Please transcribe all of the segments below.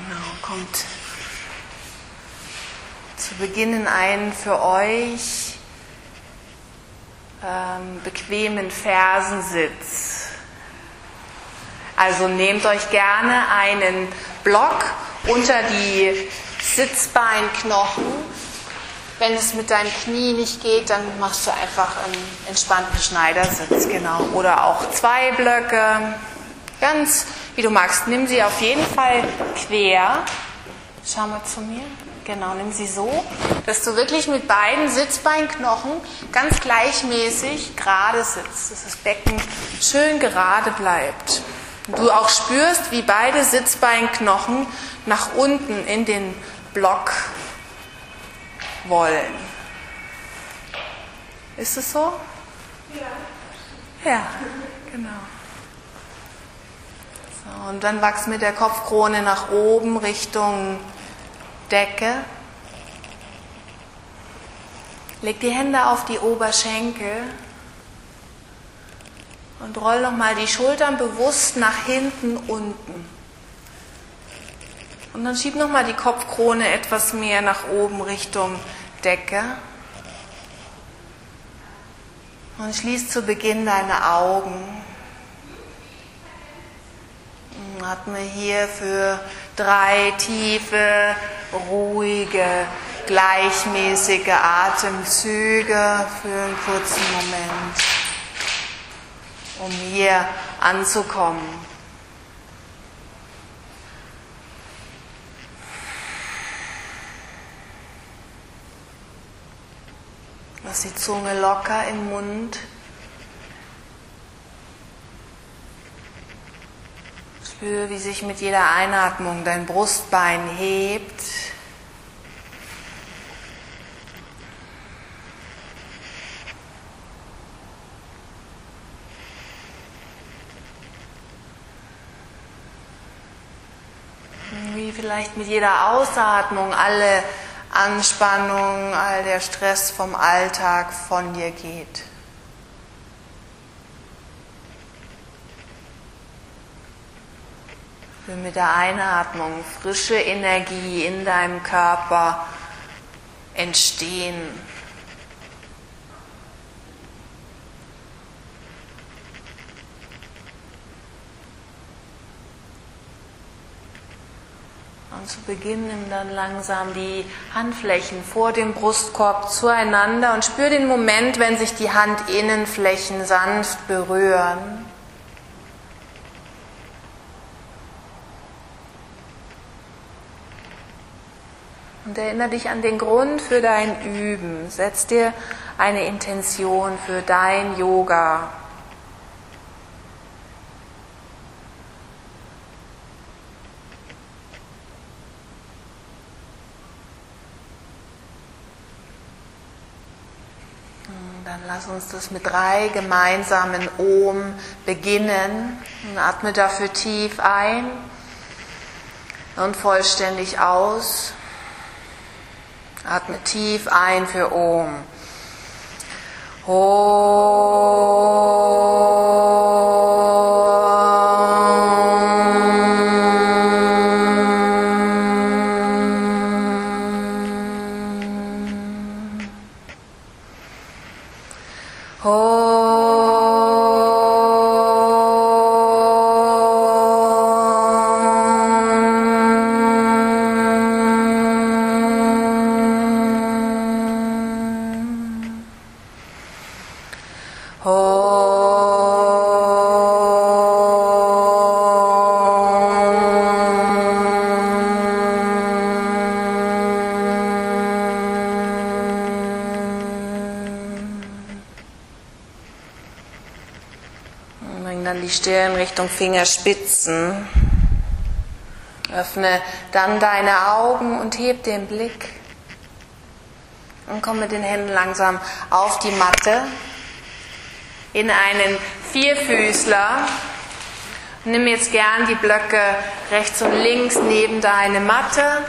Genau, kommt zu Beginn in einen für euch bequemen Fersensitz. Also nehmt euch gerne einen Block unter die Sitzbeinknochen. Wenn es mit deinem Knie nicht geht, dann machst du einfach einen entspannten Schneidersitz, genau. Oder auch 2 Blöcke, ganz wie du magst. Nimm sie auf jeden Fall quer. Schau mal zu mir. Genau, nimm sie so, dass du wirklich mit beiden Sitzbeinknochen ganz gleichmäßig gerade sitzt, dass das Becken schön gerade bleibt. Und du auch spürst, wie beide Sitzbeinknochen nach unten in den Block wollen. Ist es so? Ja. Ja, genau. So, und dann wachs mit der Kopfkrone nach oben Richtung Decke. Leg die Hände auf die Oberschenkel und roll nochmal die Schultern bewusst nach hinten unten. Und dann schieb nochmal die Kopfkrone etwas mehr nach oben Richtung Decke. Und schließ zu Beginn deine Augen. Atme hier für 3 tiefe, ruhige, gleichmäßige Atemzüge für einen kurzen Moment, um hier anzukommen. Lass die Zunge locker im Mund. Spür, wie sich mit jeder Einatmung dein Brustbein hebt. Wie vielleicht mit jeder Ausatmung alle Anspannung, all der Stress vom Alltag von dir geht. Spür mit der Einatmung frische Energie in deinem Körper entstehen. Und zu Beginn nimm dann langsam die Handflächen vor dem Brustkorb zueinander und spür den Moment, wenn sich die Handinnenflächen sanft berühren. Und erinnere dich an den Grund für dein Üben. Setz dir eine Intention für dein Yoga. Dann lass uns das mit 3 gemeinsamen Om beginnen. Und atme dafür tief ein und vollständig aus. Atme tief ein für Om. Dann die Stirn Richtung Fingerspitzen. Öffne dann deine Augen und heb den Blick. Und komm mit den Händen langsam auf die Matte in einen Vierfüßler. Nimm jetzt gern die Blöcke rechts und links neben deine Matte,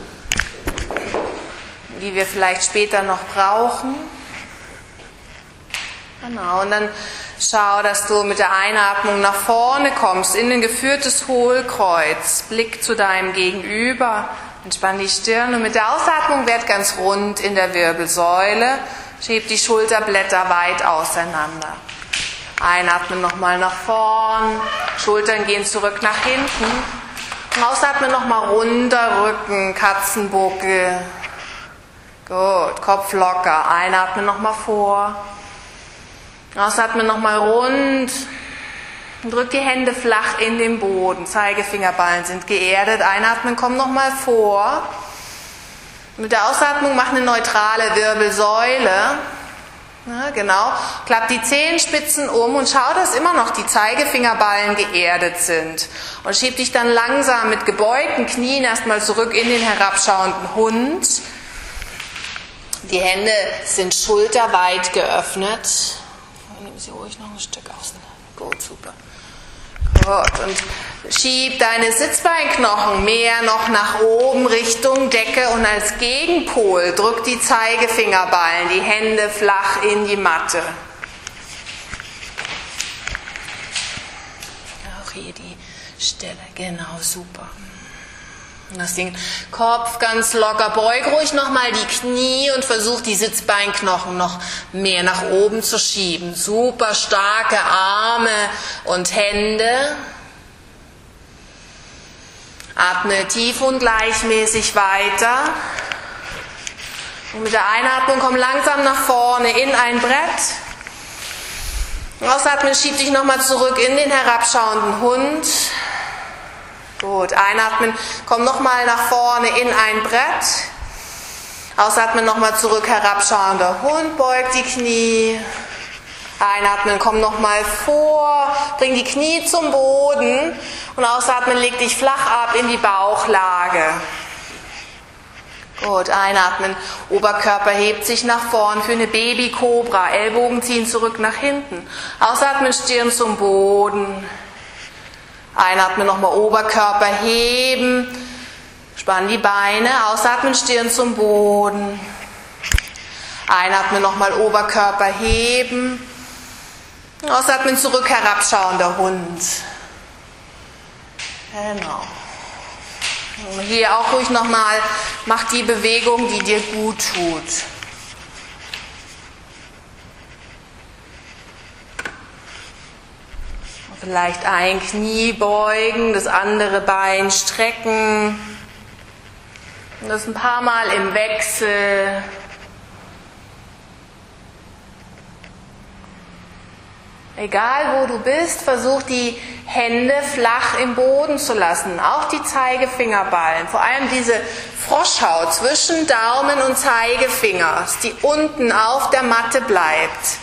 die wir vielleicht später noch brauchen. Genau, und dann schau, dass du mit der Einatmung nach vorne kommst, in ein geführtes Hohlkreuz. Blick zu deinem Gegenüber. Entspann die Stirn und mit der Ausatmung werd ganz rund in der Wirbelsäule. Schieb die Schulterblätter weit auseinander. Einatmen nochmal nach vorn. Schultern gehen zurück nach hinten. Ausatmen nochmal runter, Rücken, Katzenbuckel. Gut, Kopf locker. Einatmen nochmal vor. Ausatmen nochmal rund. Und drück die Hände flach in den Boden. Zeigefingerballen sind geerdet. Einatmen, komm nochmal vor. Mit der Ausatmung mach eine neutrale Wirbelsäule. Ja, genau. Klapp die Zehenspitzen um und schau, dass immer noch die Zeigefingerballen geerdet sind. Und schieb dich dann langsam mit gebeugten Knien erstmal zurück in den herabschauenden Hund. Die Hände sind schulterweit geöffnet. Nehmen Sie ruhig noch ein Stück außen. Gut, super. Gut, und schieb deine Sitzbeinknochen mehr noch nach oben Richtung Decke und als Gegenpol drück die Zeigefingerballen, die Hände flach in die Matte. Auch hier die Stelle, genau, super. Lass den Kopf ganz locker, beug ruhig nochmal die Knie und versuch die Sitzbeinknochen noch mehr nach oben zu schieben. Super starke Arme und Hände. Atme tief und gleichmäßig weiter. Und mit der Einatmung komm langsam nach vorne in ein Brett. Ausatmen, schieb dich nochmal zurück in den herabschauenden Hund. Gut, einatmen, komm nochmal nach vorne in ein Brett. Ausatmen, nochmal zurück, herabschauender Hund, beug die Knie. Einatmen, komm nochmal vor, bring die Knie zum Boden und ausatmen, leg dich flach ab in die Bauchlage. Gut, einatmen, Oberkörper hebt sich nach vorn für eine Baby-Kobra, Ellbogen ziehen zurück nach hinten. Ausatmen, Stirn zum Boden. Einatmen, nochmal Oberkörper heben, spann die Beine, ausatmen, Stirn zum Boden. Einatmen, nochmal Oberkörper heben, ausatmen, zurück, herabschauender Hund. Genau. Und hier auch ruhig nochmal, mach die Bewegung, die dir gut tut. Vielleicht ein Knie beugen, das andere Bein strecken. Und das ein paar Mal im Wechsel. Egal wo du bist, versuch die Hände flach im Boden zu lassen. Auch die Zeigefingerballen. Vor allem diese Froschhaut zwischen Daumen und Zeigefinger, die unten auf der Matte bleibt.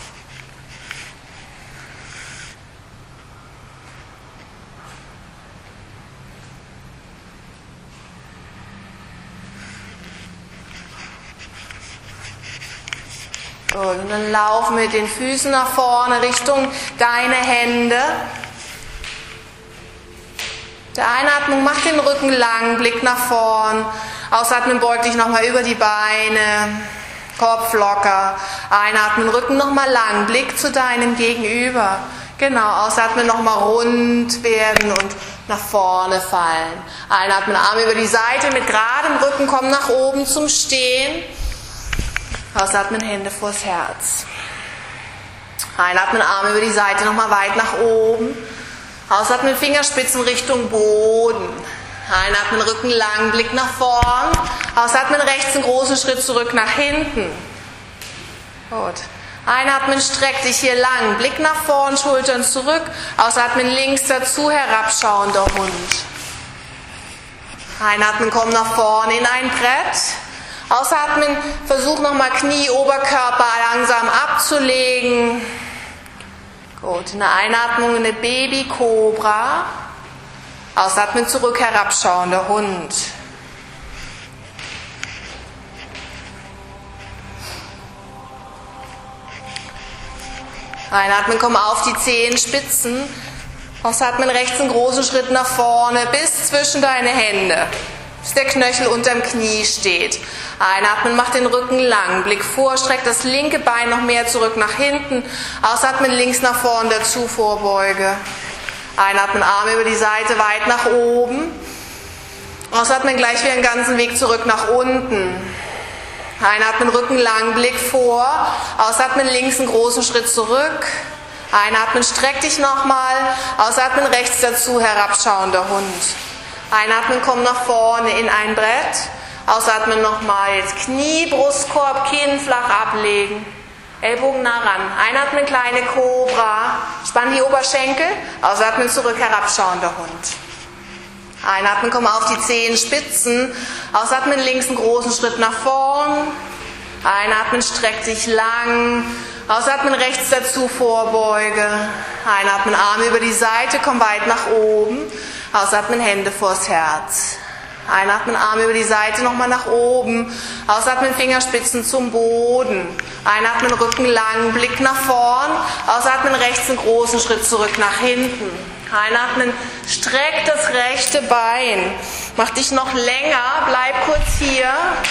Und dann lauf mit den Füßen nach vorne Richtung deine Hände. Der Einatmung, mach den Rücken lang, Blick nach vorn. Ausatmen, beug dich nochmal über die Beine. Kopf locker. Einatmen, Rücken nochmal lang, Blick zu deinem Gegenüber. Genau, ausatmen, nochmal rund werden und nach vorne fallen. Einatmen, Arme über die Seite mit geradem Rücken, komm nach oben zum Stehen. Ausatmen, Hände vors Herz. Einatmen, Arme über die Seite, nochmal weit nach oben. Ausatmen, Fingerspitzen Richtung Boden. Einatmen, Rücken lang, Blick nach vorn. Ausatmen, rechts einen großen Schritt zurück nach hinten. Gut. Einatmen, streck dich hier lang, Blick nach vorn, Schultern zurück. Ausatmen, links dazu, herabschauender Hund. Einatmen, komm nach vorne in ein Brett. Ausatmen, versuch nochmal Knie, Oberkörper langsam abzulegen. Gut, eine Einatmung, eine Baby-Kobra. Ausatmen, zurück, herabschauender Hund. Einatmen, komm auf die Zehenspitzen. Ausatmen, rechts einen großen Schritt nach vorne bis zwischen deine Hände. bis der Knöchel unterm Knie steht. Einatmen, mach den Rücken lang, Blick vor, streck das linke Bein noch mehr zurück nach hinten. Ausatmen, links nach vorn, dazu Vorbeuge. Einatmen, Arme über die Seite, weit nach oben. Ausatmen, gleich wieder den ganzen Weg zurück nach unten. Einatmen, Rücken lang, Blick vor. Ausatmen, links einen großen Schritt zurück. Einatmen, streck dich nochmal. Ausatmen, rechts dazu, herabschauender Hund. Einatmen, komm nach vorne in ein Brett. Ausatmen nochmal, jetzt Knie, Brustkorb, Kinn flach ablegen. Ellbogen nah ran. Einatmen, kleine Kobra. Spann die Oberschenkel. Ausatmen, zurück, herabschauender Hund. Einatmen, komm auf die Zehenspitzen. Ausatmen, links einen großen Schritt nach vorn. Einatmen, streck dich lang. Ausatmen, rechts dazu, Vorbeuge. Einatmen, Arme über die Seite, komm weit nach oben. Ausatmen, Hände vors Herz. Einatmen, Arme über die Seite, nochmal nach oben. Ausatmen, Fingerspitzen zum Boden. Einatmen, Rücken lang, Blick nach vorn. Ausatmen, rechts einen großen Schritt zurück nach hinten. Einatmen, streck das rechte Bein. Mach dich noch länger, bleib kurz hier.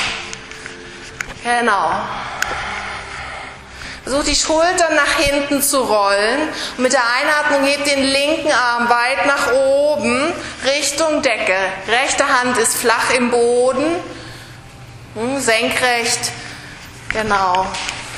Genau. Versuch die Schultern nach hinten zu rollen. Und mit der Einatmung hebt den linken Arm weit nach oben, Richtung Decke. Rechte Hand ist flach im Boden. Senkrecht. Genau.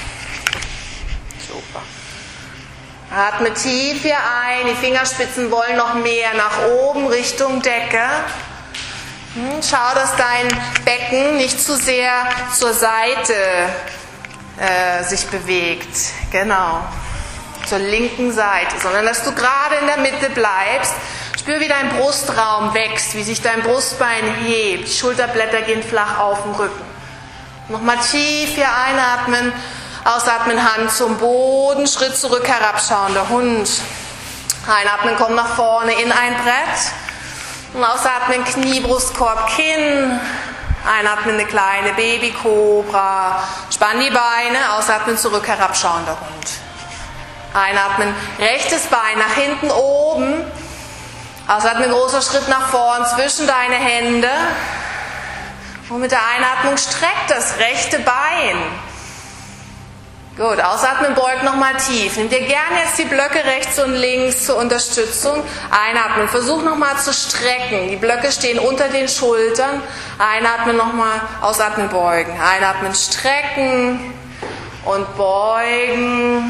Super. Atme tief hier ein. Die Fingerspitzen wollen noch mehr nach oben, Richtung Decke. Schau, dass dein Becken nicht zu sehr zur Seite sich bewegt, genau, zur linken Seite, sondern dass du gerade in der Mitte bleibst. Spür, wie dein Brustraum wächst, wie sich dein Brustbein hebt, die Schulterblätter gehen flach auf den Rücken. Nochmal tief hier einatmen, ausatmen, Hand zum Boden, Schritt zurück, herabschauender Hund. Einatmen, komm nach vorne in ein Brett und ausatmen, Knie, Brustkorb, Kinn. Einatmen, eine kleine Babykobra. Spann die Beine, ausatmen, zurück, herabschauender Hund. Einatmen, rechtes Bein nach hinten oben. Ausatmen, großer Schritt nach vorn zwischen deine Hände. Und mit der Einatmung streck das rechte Bein. Gut, ausatmen, beug nochmal tief. Nimm dir gerne jetzt die Blöcke rechts und links zur Unterstützung. Einatmen, versuch nochmal zu strecken. Die Blöcke stehen unter den Schultern. Einatmen nochmal, ausatmen, beugen. Einatmen, strecken und beugen.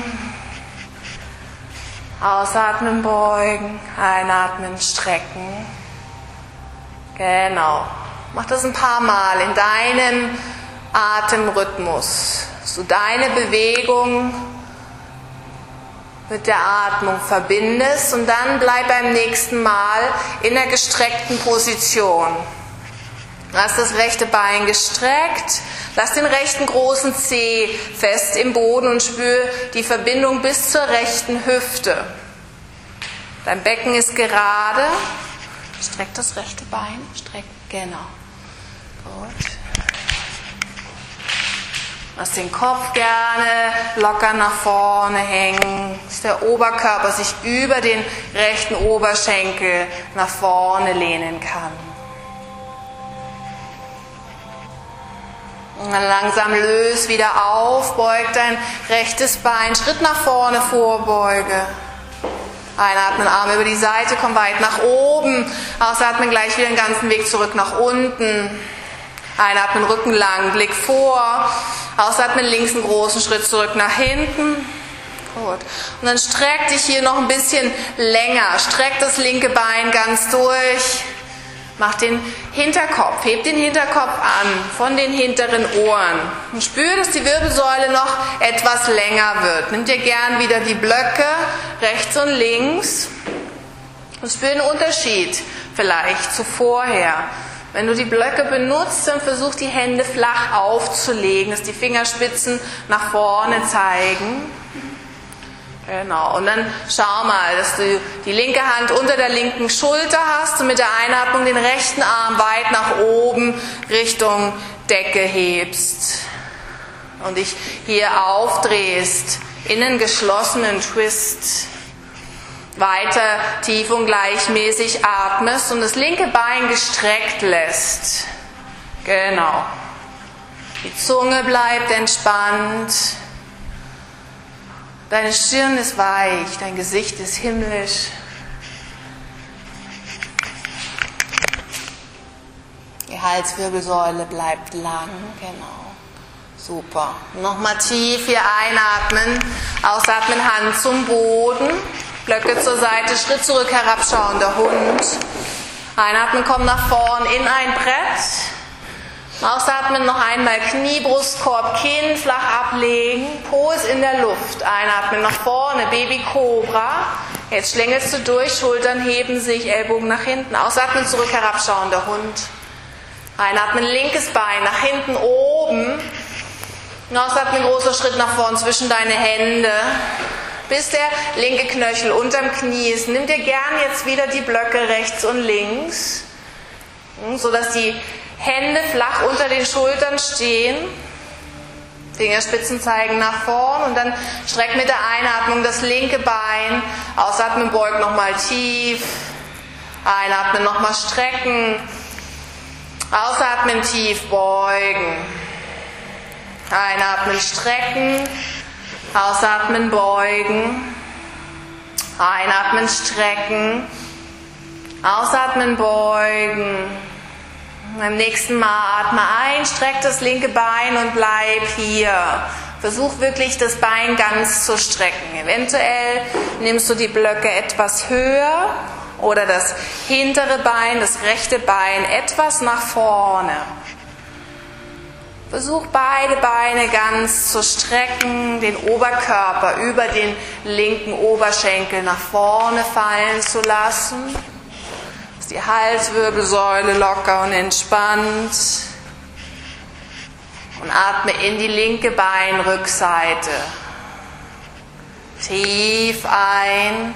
Ausatmen, beugen. Einatmen, strecken. Genau. Mach das ein paar Mal in deinem Atemrhythmus. Dass du deine Bewegung mit der Atmung verbindest und dann bleib beim nächsten Mal in der gestreckten Position. Lass das rechte Bein gestreckt, lass den rechten großen Zeh fest im Boden und spür die Verbindung bis zur rechten Hüfte. Dein Becken ist gerade. Streck das rechte Bein, streck, genau. Gut. Lass den Kopf gerne locker nach vorne hängen, dass der Oberkörper sich über den rechten Oberschenkel nach vorne lehnen kann. Und dann langsam löse wieder auf, beug dein rechtes Bein, Schritt nach vorne, Vorbeuge. Einatmen, Arme über die Seite, komm weit nach oben. Ausatmen, gleich wieder den ganzen Weg zurück nach unten. Einatmen, Rücken lang, Blick vor. Ausatmen, links einen großen Schritt zurück nach hinten. Gut. Und dann streck dich hier noch ein bisschen länger. Streck das linke Bein ganz durch. Mach den Hinterkopf, heb den Hinterkopf an von den hinteren Ohren. Und spür, dass die Wirbelsäule noch etwas länger wird. Nimm dir gern wieder die Blöcke rechts und links. Und spür den Unterschied vielleicht zu vorher. Wenn du die Blöcke benutzt, dann versuch die Hände flach aufzulegen, dass die Fingerspitzen nach vorne zeigen. Genau, und dann schau mal, dass du die linke Hand unter der linken Schulter hast und mit der Einatmung den rechten Arm weit nach oben Richtung Decke hebst. Und dich hier aufdrehst in einen geschlossenen Twist. Weiter tief und gleichmäßig atmest und das linke Bein gestreckt lässt. Genau. Die Zunge bleibt entspannt. Deine Stirn ist weich, dein Gesicht ist himmlisch. Die Halswirbelsäule bleibt lang, genau. Super. Nochmal tief hier einatmen, ausatmen, Hand zum Boden, Blöcke zur Seite, Schritt zurück, herabschauender Hund. Einatmen, komm nach vorn in ein Brett. Ausatmen, noch einmal Knie, Brustkorb, Kinn flach ablegen, Po ist in der Luft. Einatmen nach vorne, Baby Cobra. Jetzt schlängelst du durch, Schultern heben sich, Ellbogen nach hinten. Ausatmen, zurück, herabschauender Hund. Einatmen, linkes Bein nach hinten oben. Ausatmen, großer Schritt nach vorn zwischen deine Hände, bis der linke Knöchel unterm Knie ist. Nimm dir gern jetzt wieder die Blöcke rechts und links, sodass die Hände flach unter den Schultern stehen. Fingerspitzen zeigen nach vorn und dann streck mit der Einatmung das linke Bein. Ausatmen, beug nochmal tief. Einatmen, nochmal strecken. Ausatmen, tief beugen. Einatmen, strecken. Ausatmen, beugen. Einatmen, strecken. Ausatmen, beugen. Beim nächsten Mal atme ein, streck das linke Bein und bleib hier. Versuch wirklich das Bein ganz zu strecken. Eventuell nimmst du die Blöcke etwas höher oder das hintere Bein, das rechte Bein etwas nach vorne. Versuch beide Beine ganz zu strecken, den Oberkörper über den linken Oberschenkel nach vorne fallen zu lassen. Die Halswirbelsäule locker und entspannt. Und atme in die linke Beinrückseite. Tief ein,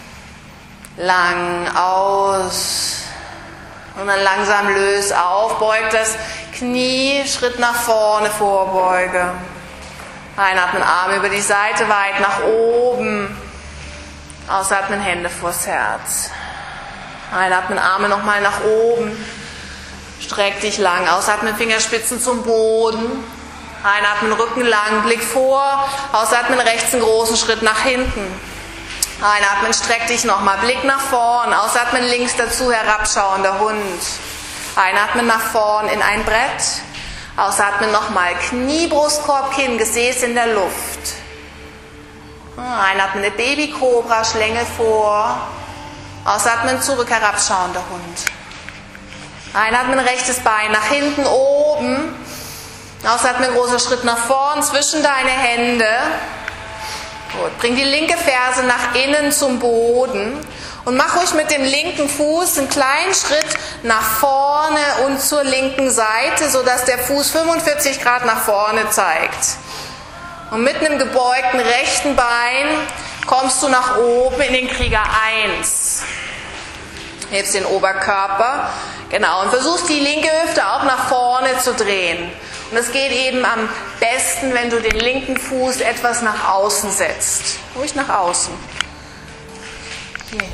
lang aus. Und dann langsam löse auf, beug das Knie, Schritt nach vorne, Vorbeuge. Einatmen, Arme über die Seite, weit nach oben. Ausatmen, Hände vors Herz. Einatmen, Arme nochmal nach oben. Streck dich lang. Ausatmen, Fingerspitzen zum Boden. Einatmen, Rücken lang, Blick vor. Ausatmen, rechts einen großen Schritt nach hinten. Einatmen, streck dich nochmal, Blick nach vorn. Ausatmen, links dazu, herabschauender Hund. Einatmen nach vorn in ein Brett. Ausatmen nochmal, Knie, Brustkorb, Kinn, Gesäß in der Luft. Einatmen, Baby-Cobra, Schlänge vor. Ausatmen, zurück, herabschauender Hund. Einatmen, rechtes Bein nach hinten, oben. Ausatmen, großer Schritt nach vorn, zwischen deine Hände. Gut, bring die linke Ferse nach innen zum Boden. Und mach ruhig mit dem linken Fuß einen kleinen Schritt nach vorne und zur linken Seite, sodass der Fuß 45 Grad nach vorne zeigt. Und mit einem gebeugten rechten Bein kommst du nach oben in den Krieger 1. Hebst den Oberkörper, genau, und versuchst die linke Hüfte auch nach vorne zu drehen. Und es geht eben am besten, wenn du den linken Fuß etwas nach außen setzt. Ruhig nach außen. Hier.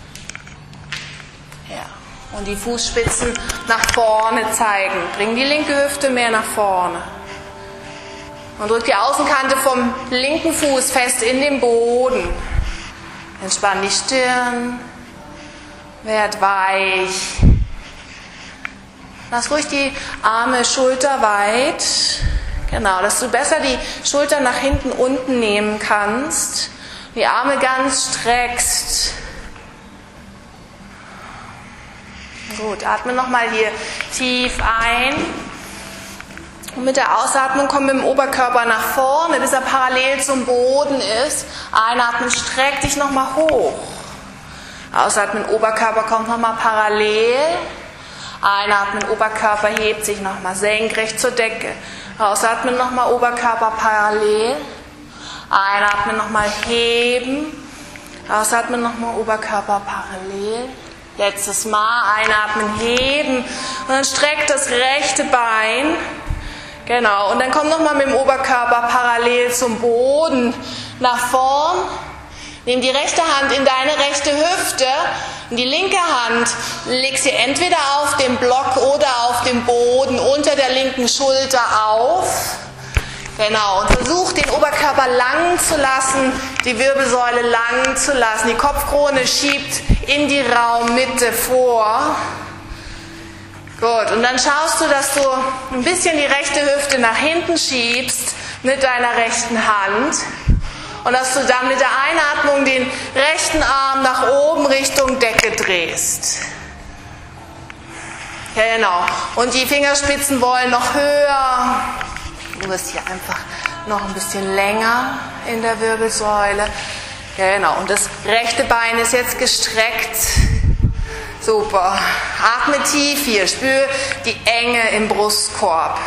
Ja. Und die Fußspitzen nach vorne zeigen. Bring die linke Hüfte mehr nach vorne. Und drück die Außenkante vom linken Fuß fest in den Boden. Entspann die Stirn. Werd weich. Lass ruhig die Arme schulterweit. Genau, dass du besser die Schultern nach hinten unten nehmen kannst. Die Arme ganz streckst. Gut, atme nochmal hier tief ein. Und mit der Ausatmung komm mit dem Oberkörper nach vorne, bis er parallel zum Boden ist. Einatmen, streck dich nochmal hoch. Ausatmen, Oberkörper kommt nochmal parallel. Einatmen, Oberkörper hebt sich nochmal senkrecht zur Decke. Ausatmen, nochmal Oberkörper parallel. Einatmen, nochmal heben. Ausatmen, nochmal Oberkörper parallel. Letztes Mal, einatmen, heben. Und dann streck das rechte Bein. Genau, und dann komm nochmal mit dem Oberkörper parallel zum Boden nach vorn. Nimm die rechte Hand in deine rechte Hüfte, Und die linke Hand leg sie entweder auf dem Block oder auf dem Boden unter der linken Schulter auf. Genau, und versuch den Oberkörper lang zu lassen, die Wirbelsäule lang zu lassen. Die Kopfkrone schiebt in die Raummitte vor. Gut, und dann schaust du, dass du ein bisschen die rechte Hüfte nach hinten schiebst mit deiner rechten Hand und dass du dann mit der Einatmung den rechten Arm nach oben Richtung Decke drehst. Genau, und die Fingerspitzen wollen noch höher. Du wirst hier einfach noch ein bisschen länger in der Wirbelsäule. Genau, und das rechte Bein ist jetzt gestreckt. Super. Atme tief hier, spür die Enge im Brustkorb.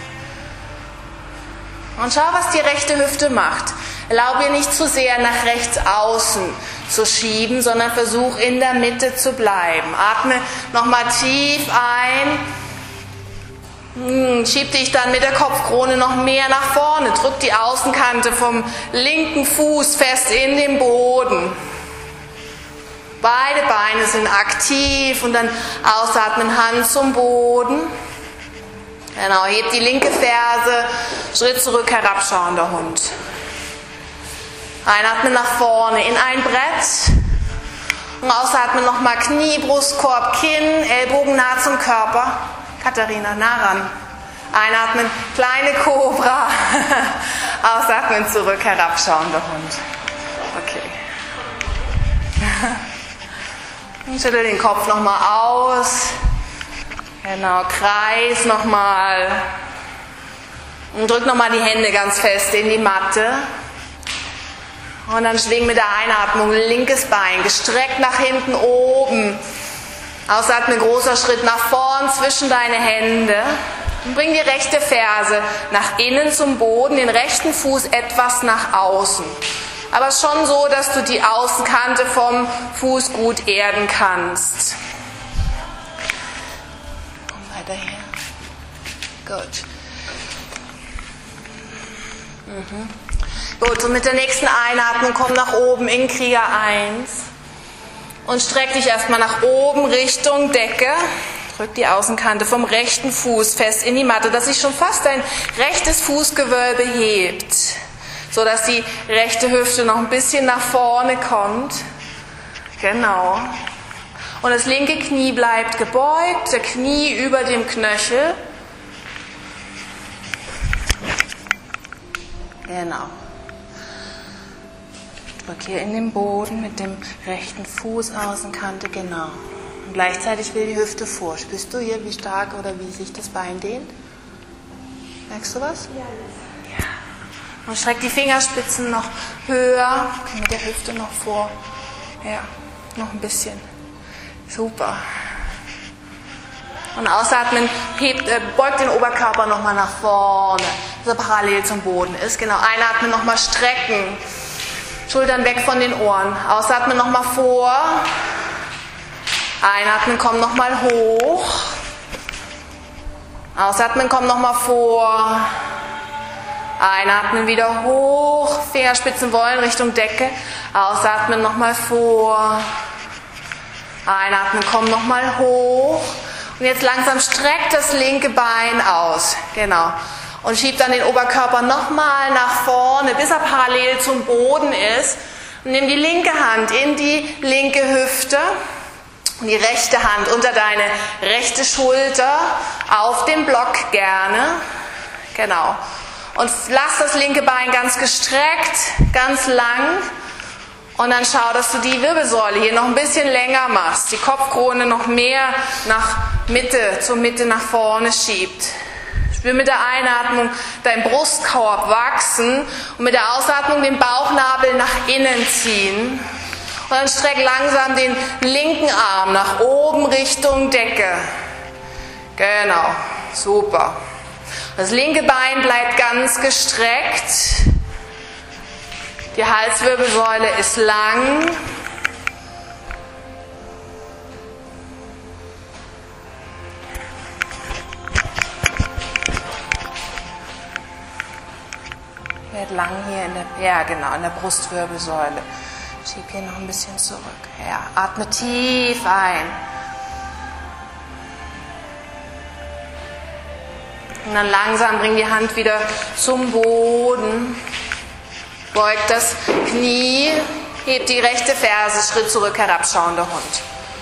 Und schau, was die rechte Hüfte macht. Erlaube ihr nicht zu sehr nach rechts außen zu schieben, sondern versuch in der Mitte zu bleiben. Atme nochmal tief ein. Schieb dich dann mit der Kopfkrone noch mehr nach vorne. Drück die Außenkante vom linken Fuß fest in den Boden. Beide Beine sind aktiv und dann ausatmen, Hand zum Boden. Genau, heb die linke Ferse, Schritt zurück, herabschauender Hund. Einatmen nach vorne in ein Brett. Und ausatmen nochmal Knie, Brustkorb, Kinn, Ellbogen nah zum Körper. Katharina, nah ran. Einatmen, kleine Kobra. Ausatmen, zurück, herabschauender Hund. Okay. Und schüttel den Kopf nochmal aus. Genau, Kreis nochmal. Und drück nochmal die Hände ganz fest in die Matte. Und dann schwing mit der Einatmung linkes Bein gestreckt nach hinten oben. Ausatmen, großer Schritt nach vorn zwischen deine Hände. Und bring die rechte Ferse nach innen zum Boden, den rechten Fuß etwas nach außen. Aber schon so, dass du die Außenkante vom Fuß gut erden kannst. Komm weiter her. Gut. Gut, und mit der nächsten Einatmung komm nach oben in Krieger 1. Und streck dich erstmal nach oben Richtung Decke. Drück die Außenkante vom rechten Fuß fest in die Matte, dass sich schon fast dein rechtes Fußgewölbe hebt. So dass die rechte Hüfte noch ein bisschen nach vorne kommt. Genau. Und das linke Knie bleibt gebeugt, der Knie über dem Knöchel. Genau. Drück hier in den Boden mit dem rechten Fuß Außenkante, genau. Und gleichzeitig will die Hüfte vor. Spürst du hier, wie stark oder wie sich das Bein dehnt? Merkst du was? Ja. Und streck die Fingerspitzen noch höher, mit der Hüfte noch vor. Ja, noch ein bisschen. Super. Und ausatmen, beugt den Oberkörper nochmal nach vorne, dass er parallel zum Boden ist. Genau, einatmen, nochmal strecken. Schultern weg von den Ohren. Ausatmen, nochmal vor. Einatmen, komm nochmal hoch. Ausatmen, komm nochmal vor. Einatmen, wieder hoch. Fingerspitzen wollen Richtung Decke. Ausatmen, nochmal vor. Einatmen, komm nochmal hoch. Und jetzt langsam streckt das linke Bein aus. Genau. Und schieb dann den Oberkörper nochmal nach vorne, bis er parallel zum Boden ist. Und nimm die linke Hand in die linke Hüfte und die rechte Hand unter deine rechte Schulter auf dem Block gerne. Genau. Und lass das linke Bein ganz gestreckt, ganz lang. Und dann schau, dass du die Wirbelsäule hier noch ein bisschen länger machst. Die Kopfkrone noch mehr nach Mitte, zur Mitte nach vorne schiebt. Spür mit der Einatmung deinen Brustkorb wachsen und mit der Ausatmung den Bauchnabel nach innen ziehen. Und dann streck langsam den linken Arm nach oben Richtung Decke. Genau, super. Das linke Bein bleibt ganz gestreckt. Die Halswirbelsäule ist lang. Wird lang hier in der Brustwirbelsäule. Schieb hier noch ein bisschen zurück. Ja, atme tief ein. Und dann langsam bring die Hand wieder zum Boden. Beug das Knie, heb die rechte Ferse, Schritt zurück, herabschauender Hund.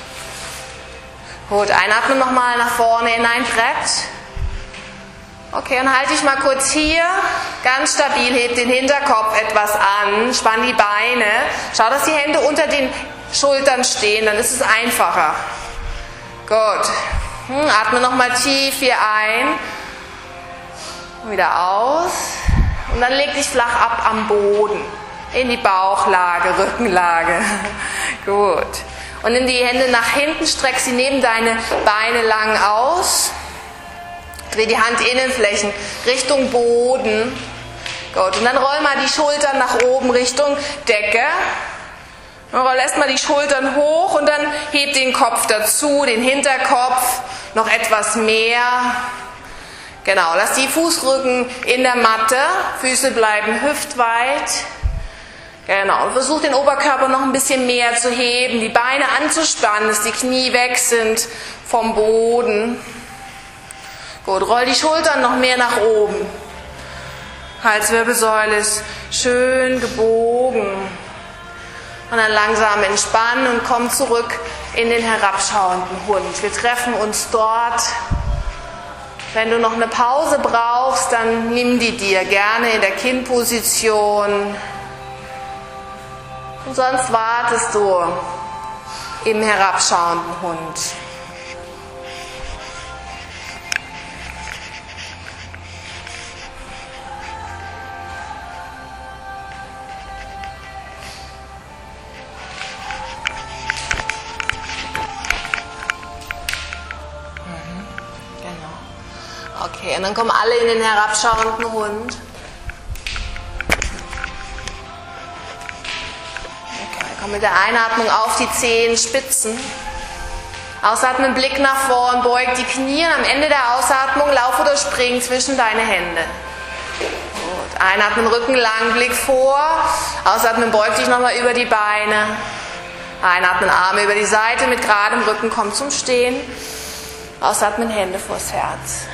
Gut, einatmen nochmal nach vorne in ein Brett. Okay, und halte dich mal kurz hier, ganz stabil, heb den Hinterkopf etwas an, spann die Beine, schau, dass die Hände unter den Schultern stehen, dann ist es einfacher. Gut, atme nochmal tief hier ein, wieder aus und dann leg dich flach ab am Boden, in die Bauchlage, Rückenlage. Gut, und nimm die Hände nach hinten, streck sie neben deine Beine lang aus. Dreh die Handinnenflächen Richtung Boden. Gut, und dann roll mal die Schultern nach oben Richtung Decke. Und roll erstmal die Schultern hoch und dann heb den Kopf dazu, den Hinterkopf noch etwas mehr. Genau, lass die Fußrücken in der Matte, Füße bleiben hüftweit. Genau, und versuch den Oberkörper noch ein bisschen mehr zu heben, die Beine anzuspannen, dass die Knie weg sind vom Boden. Gut, roll die Schultern noch mehr nach oben. Halswirbelsäule ist schön gebogen. Und dann langsam entspannen und komm zurück in den herabschauenden Hund. Wir treffen uns dort. Wenn du noch eine Pause brauchst, dann nimm die dir gerne in der Kinnposition. Und sonst wartest du im herabschauenden Hund. Okay, und dann kommen alle in den herabschauenden Hund. Okay, komm mit der Einatmung auf die Zehenspitzen. Ausatmen, Blick nach vorn, beug die Knie und am Ende der Ausatmung lauf oder spring zwischen deine Hände. Gut, einatmen, Rücken lang, Blick vor. Ausatmen, beug dich nochmal über die Beine. Einatmen, Arme über die Seite mit geradem Rücken, komm zum Stehen. Ausatmen, Hände vors Herz.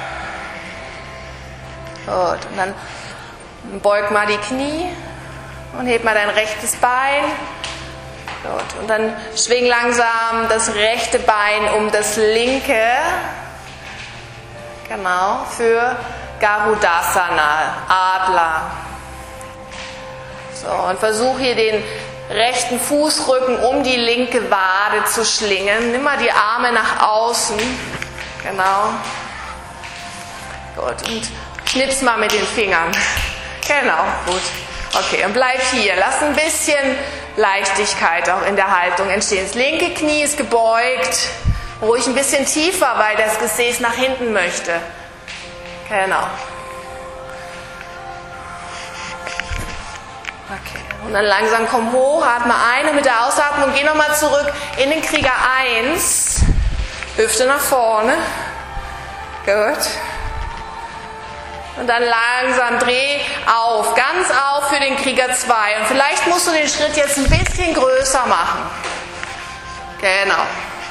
Gut, und dann beug mal die Knie und heb mal dein rechtes Bein. Gut, und dann schwing langsam das rechte Bein um das linke. Genau, für Garudasana, Adler. So, und versuch hier den rechten Fußrücken um die linke Wade zu schlingen. Nimm mal die Arme nach außen. Genau. Gut, und schnips mal mit den Fingern. Genau, gut. Okay, und bleib hier. Lass ein bisschen Leichtigkeit auch in der Haltung entstehen. Das linke Knie ist gebeugt. Ruhig ein bisschen tiefer, weil das Gesäß nach hinten möchte. Genau. Okay, und dann langsam komm hoch, atme ein und mit der Ausatmung geh nochmal zurück in den Krieger 1. Hüfte nach vorne. Gut. Und dann langsam dreh auf, ganz auf für den Krieger 2. Und vielleicht musst du den Schritt jetzt ein bisschen größer machen. Genau.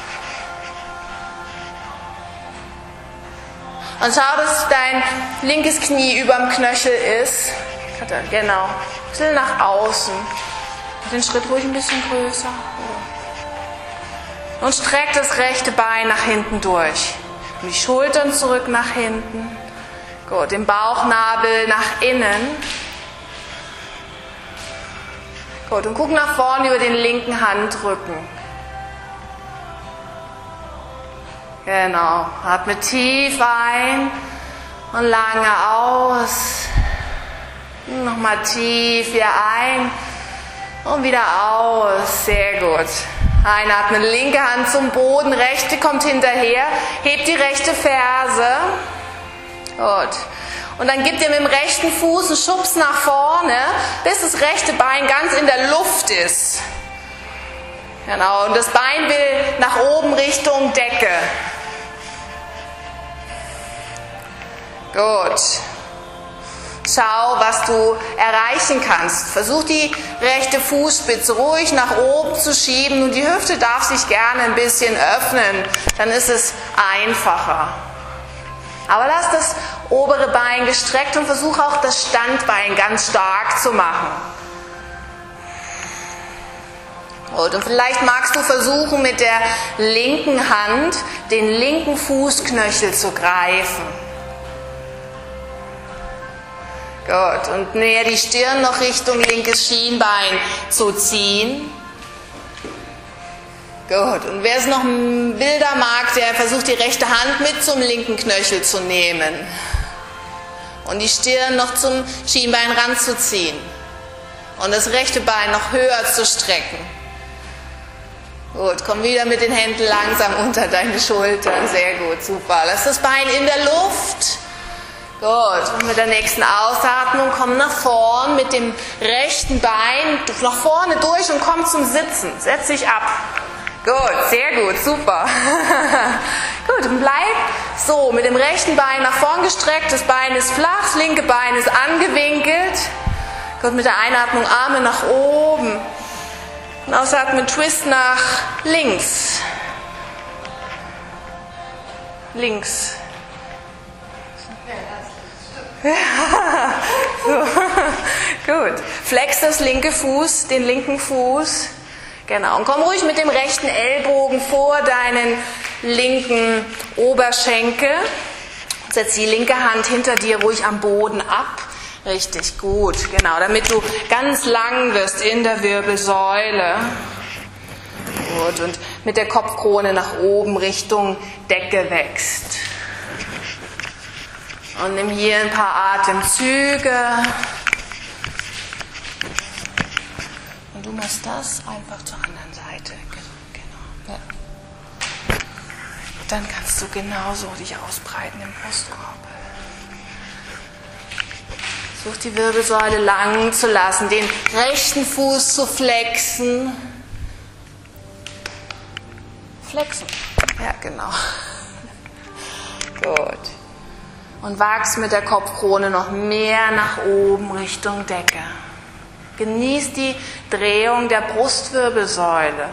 Und schau, dass dein linkes Knie überm Knöchel ist. Genau. Ein bisschen nach außen. Den Schritt ruhig ein bisschen größer. Und streck das rechte Bein nach hinten durch. Und die Schultern zurück nach hinten. Gut, den Bauchnabel nach innen. Gut, und guck nach vorne über den linken Handrücken. Genau, atme tief ein und lange aus. Nochmal tief wieder ein und wieder aus. Sehr gut. Einatmen, linke Hand zum Boden, rechte kommt hinterher. Heb die rechte Ferse. Gut. Und dann gib dir mit dem rechten Fuß einen Schubs nach vorne, bis das rechte Bein ganz in der Luft ist. Genau. Und das Bein will nach oben Richtung Decke. Gut. schau, was du erreichen kannst. Versuch die rechte Fußspitze ruhig nach oben zu schieben und die Hüfte darf sich gerne ein bisschen öffnen, dann ist es einfacher. Aber lass das obere Bein gestreckt und versuch auch das Standbein ganz stark zu machen. Gut, und vielleicht magst du versuchen, mit der linken Hand den linken Fußknöchel zu greifen. Gut, und näher die Stirn noch Richtung linkes Schienbein zu ziehen. Gut, und wer es noch wilder mag, der versucht die rechte Hand mit zum linken Knöchel zu nehmen. Und die Stirn noch zum Schienbein ranzuziehen. Und das rechte Bein noch höher zu strecken. Gut, komm wieder mit den Händen langsam unter deine Schultern. Sehr gut, super. Lass das Bein in der Luft. Gut, und mit der nächsten Ausatmung komm nach vorn mit dem rechten Bein nach vorne durch und komm zum Sitzen. Setz dich ab. Gut, sehr gut, super. Gut, und bleib so mit dem rechten Bein nach vorn gestreckt. Das Bein ist flach, das linke Bein ist angewinkelt. Gut, mit der Einatmung Arme nach oben. Und ausatmen, Twist nach links. Links. Ja, so. Gut. Flex das linke Fuß, den linken Fuß. Genau. Und komm ruhig mit dem rechten Ellbogen vor deinen linken Oberschenkel. Setz die linke Hand hinter dir ruhig am Boden ab. Richtig, gut, genau, damit du ganz lang wirst in der Wirbelsäule. Gut, und mit der Kopfkrone nach oben Richtung Decke wächst. Und nimm hier ein paar Atemzüge. Und du machst das einfach zur anderen Seite. Genau. Ja. Dann kannst du genauso dich ausbreiten im Brustkorb. Versuch die Wirbelsäule lang zu lassen, den rechten Fuß zu flexen. Flexen. Ja, genau. Gut. Und wachs mit der Kopfkrone noch mehr nach oben Richtung Decke. Genieß die Drehung der Brustwirbelsäule.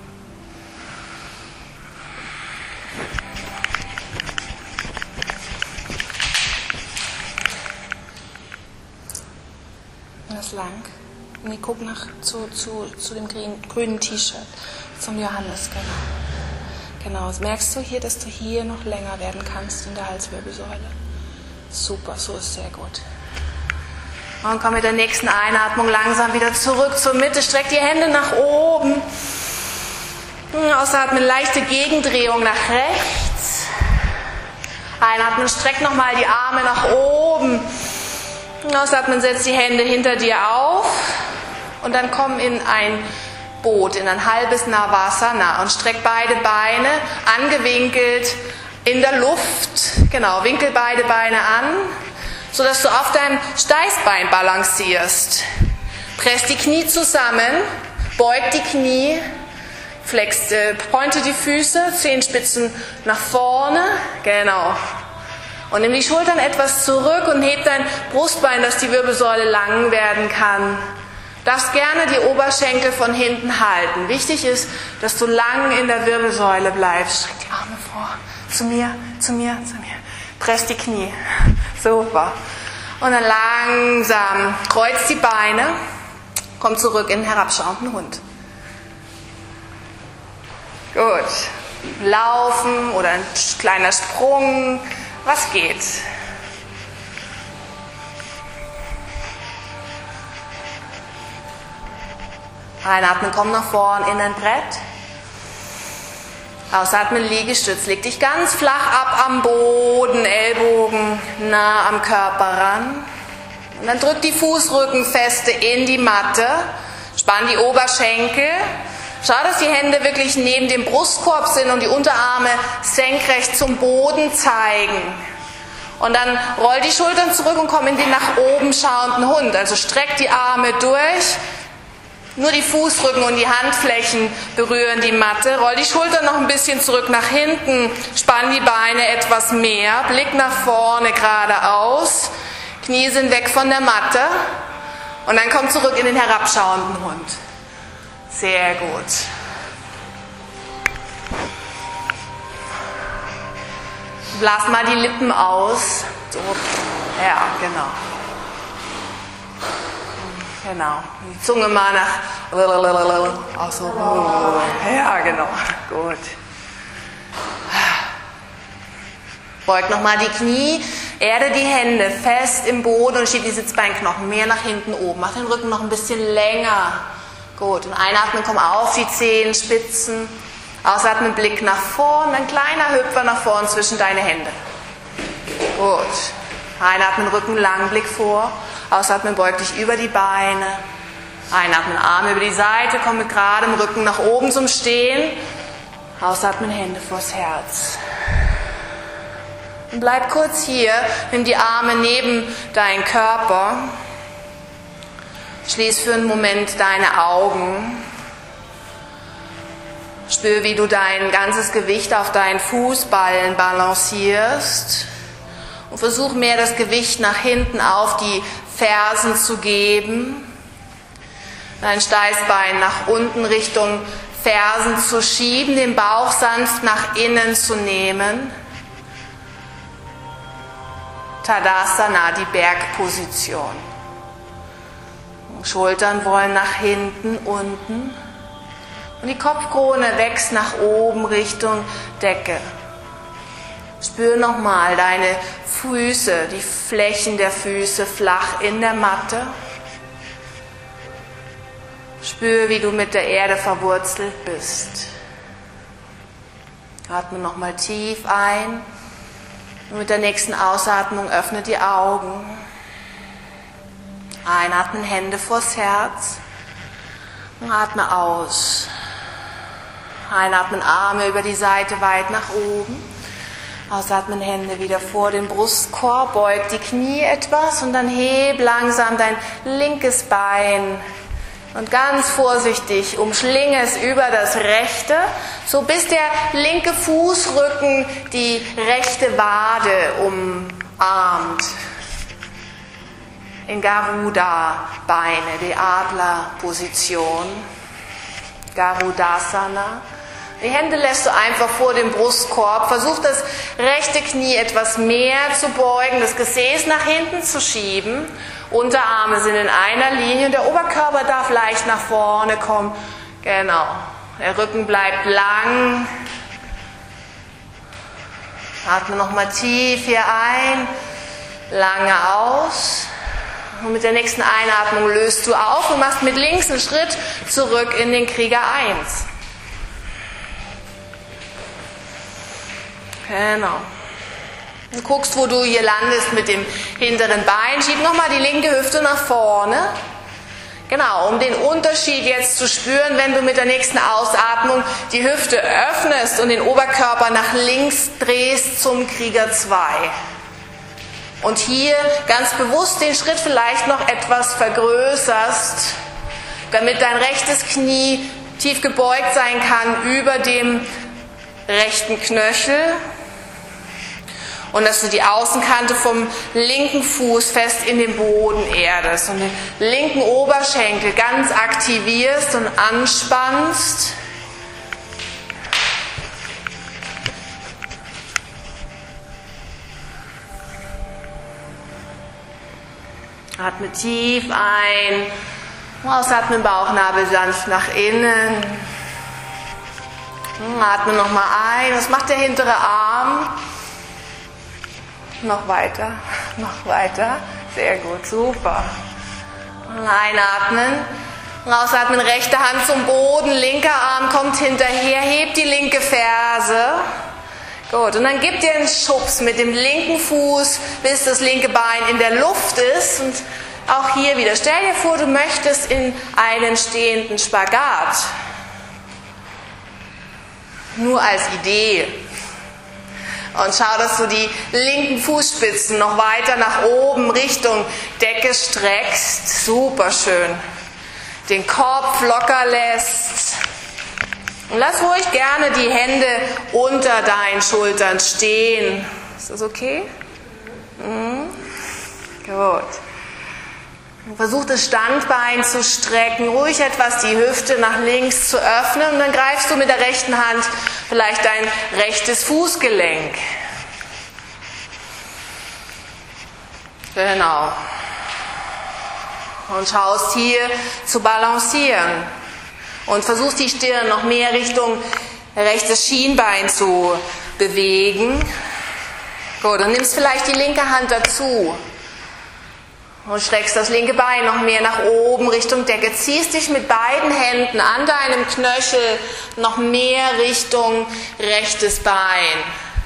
Lang. Nee, guck zu dem grünen T-Shirt, zum Johannes, genau. Genau, merkst du hier, dass du hier noch länger werden kannst in der Halswirbelsäule? Super, so ist sehr gut. Und komm mit der nächsten Einatmung langsam wieder zurück zur Mitte, streck die Hände nach oben. Ausatmen, leichte Gegendrehung nach rechts. Einatmen, streck nochmal die Arme nach oben. Ausatmen, setz die Hände hinter dir auf und dann komm in ein Boot, in ein halbes Navasana und streck beide Beine angewinkelt in der Luft. Genau, winkel beide Beine an, sodass du auf deinem Steißbein balancierst. Press die Knie zusammen, beug die Knie, pointe die Füße, Zehenspitzen nach vorne, genau. Und nimm die Schultern etwas zurück und heb dein Brustbein, dass die Wirbelsäule lang werden kann. Du darfst gerne die Oberschenkel von hinten halten. Wichtig ist, dass du lang in der Wirbelsäule bleibst. Streck die Arme vor. Zu mir, zu mir, zu mir. Press die Knie. Super. Und dann langsam kreuz die Beine. Komm zurück in den herabschauenden Hund. Gut. Laufen oder ein kleiner Sprung. Was geht? Einatmen, komm nach vorn in ein Brett. Ausatmen, Liegestütz. Leg dich ganz flach ab am Boden, Ellbogen nah am Körper ran. Und dann drück die Fußrückenfeste in die Matte. Spann die Oberschenkel. Schau, dass die Hände wirklich neben dem Brustkorb sind und die Unterarme senkrecht zum Boden zeigen. Und dann roll die Schultern zurück und komm in den nach oben schauenden Hund. Also streck die Arme durch. Nur die Fußrücken und die Handflächen berühren die Matte. Roll die Schultern noch ein bisschen zurück nach hinten. Spann die Beine etwas mehr. Blick nach vorne geradeaus. Knie sind weg von der Matte. Und dann komm zurück in den herabschauenden Hund. Sehr gut. Blas mal die Lippen aus. So. Ja, genau. Genau. Die Zunge mal nach. Auch so. Ja, genau. Gut. Beug nochmal die Knie. Erde die Hände fest im Boden und schieb die Sitzbeinknochen mehr nach hinten oben. Mach den Rücken noch ein bisschen länger. Gut. Und einatmen, komm auf die Zehenspitzen. Ausatmen, Blick nach vorn. Ein kleiner Hüpfer nach vorn zwischen deine Hände. Gut. Einatmen, Rücken lang, Blick vor. Ausatmen, beug dich über die Beine. Einatmen, Arme über die Seite. Komm mit geradem Rücken nach oben zum Stehen. Ausatmen, Hände vors Herz. Und bleib kurz hier. Nimm die Arme neben deinen Körper. Schließ für einen Moment deine Augen. Spür, wie du dein ganzes Gewicht auf deinen Fußballen balancierst. Und versuch mehr das Gewicht nach hinten auf die Fersen zu geben. Dein Steißbein nach unten Richtung Fersen zu schieben, den Bauch sanft nach innen zu nehmen. Tadasana, die Bergposition. Schultern wollen nach hinten, unten. Und die Kopfkrone wächst nach oben Richtung Decke. Spür nochmal deine Füße, die Flächen der Füße flach in der Matte. Spür, wie du mit der Erde verwurzelt bist. Atme nochmal tief ein. Und mit der nächsten Ausatmung öffne die Augen. Einatmen, Hände vors Herz. Und atme aus. Einatmen, Arme über die Seite weit nach oben. Ausatmen, Hände wieder vor den Brustkorb. Beug die Knie etwas und dann heb langsam dein linkes Bein. Und ganz vorsichtig umschlinge es über das rechte, so bis der linke Fußrücken die rechte Wade umarmt. In Garuda-Beine, die Adlerposition. Garudasana. Die Hände lässt du einfach vor dem Brustkorb. Versuch das rechte Knie etwas mehr zu beugen, das Gesäß nach hinten zu schieben. Unterarme sind in einer Linie und der Oberkörper darf leicht nach vorne kommen. Genau. Der Rücken bleibt lang. Atme nochmal tief hier ein. Lange aus. Und mit der nächsten Einatmung löst du auf und machst mit links einen Schritt zurück in den Krieger 1. Genau. Du guckst, wo du hier landest mit dem hinteren Bein. Schieb nochmal die linke Hüfte nach vorne. Genau, um den Unterschied jetzt zu spüren, wenn du mit der nächsten Ausatmung die Hüfte öffnest und den Oberkörper nach links drehst zum Krieger 2. Und hier ganz bewusst den Schritt vielleicht noch etwas vergrößerst, damit dein rechtes Knie tief gebeugt sein kann über dem rechten Knöchel. Und dass du die Außenkante vom linken Fuß fest in den Boden erdest und den linken Oberschenkel ganz aktivierst und anspannst. Atme tief ein. Ausatmen, Bauchnabel sanft nach innen. Atme nochmal ein. Was macht der hintere Arm? Noch weiter, noch weiter. Sehr gut, super. Einatmen. Ausatmen, rechte Hand zum Boden, linker Arm kommt hinterher, hebt die linke Ferse. Gut, und dann gib dir einen Schubs mit dem linken Fuß, bis das linke Bein in der Luft ist. Und auch hier wieder, stell dir vor, du möchtest in einen stehenden Spagat. Nur als Idee. Und schau, dass du die linken Fußspitzen noch weiter nach oben Richtung Decke streckst. Super schön. Den Kopf locker lässt. Und lass ruhig gerne die Hände unter deinen Schultern stehen. Ist das okay? Gut. Versuch das Standbein zu strecken, ruhig etwas die Hüfte nach links zu öffnen und dann greifst du mit der rechten Hand vielleicht dein rechtes Fußgelenk. Genau. Und schaust hier zu balancieren und versuchst die Stirn noch mehr Richtung rechtes Schienbein zu bewegen. Gut, und nimmst vielleicht die linke Hand dazu. Und streckst das linke Bein noch mehr nach oben Richtung Decke. Ziehst dich mit beiden Händen an deinem Knöchel noch mehr Richtung rechtes Bein.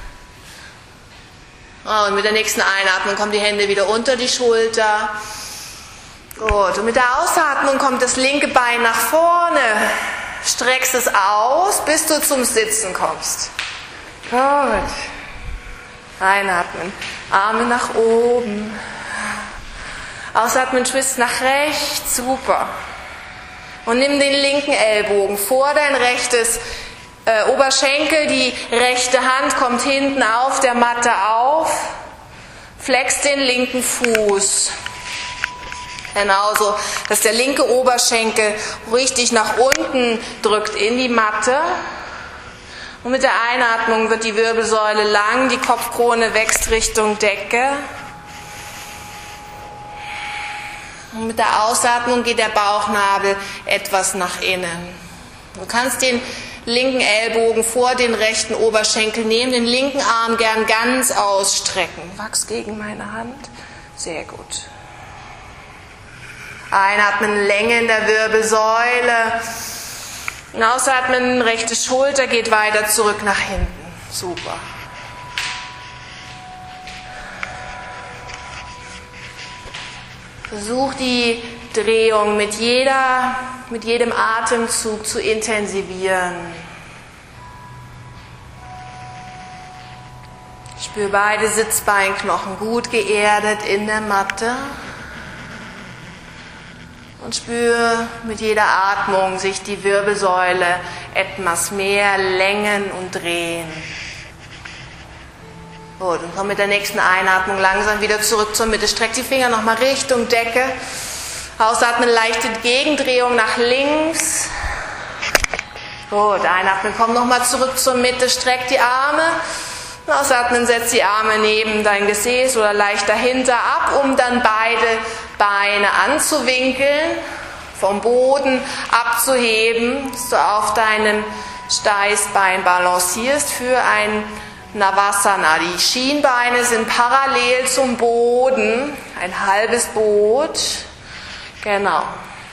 Und mit der nächsten Einatmung kommen die Hände wieder unter die Schulter. Gut, und mit der Ausatmung kommt das linke Bein nach vorne. Streckst es aus, bis du zum Sitzen kommst. Gut. Einatmen. Arme nach oben. Ausatmen, Twist nach rechts, super. Und nimm den linken Ellbogen vor dein rechtes Oberschenkel, die rechte Hand kommt hinten auf der Matte auf, flex den linken Fuß. Genauso, dass der linke Oberschenkel richtig nach unten drückt in die Matte. Und mit der Einatmung wird die Wirbelsäule lang, die Kopfkrone wächst Richtung Decke. Und mit der Ausatmung geht der Bauchnabel etwas nach innen. Du kannst den linken Ellbogen vor den rechten Oberschenkel nehmen, den linken Arm gern ganz ausstrecken. Wachs gegen meine Hand. Sehr gut. Einatmen, Länge in der Wirbelsäule. Und ausatmen, rechte Schulter geht weiter zurück nach hinten. Super. Versuch die Drehung mit jedem Atemzug zu intensivieren. Spür beide Sitzbeinknochen gut geerdet in der Matte. Und spür mit jeder Atmung sich die Wirbelsäule etwas mehr längen und drehen. Gut, und komm mit der nächsten Einatmung langsam wieder zurück zur Mitte. Streck die Finger nochmal Richtung Decke. Ausatmen, leichte Gegendrehung nach links. Gut, einatmen, komm nochmal zurück zur Mitte, streck die Arme. Ausatmen, setz die Arme neben dein Gesäß oder leicht dahinter ab, um dann beide Beine anzuwinkeln, vom Boden abzuheben, dass du auf deinem Steißbein balancierst für ein Navasana. Die Schienbeine sind parallel zum Boden, ein halbes Boot. Genau.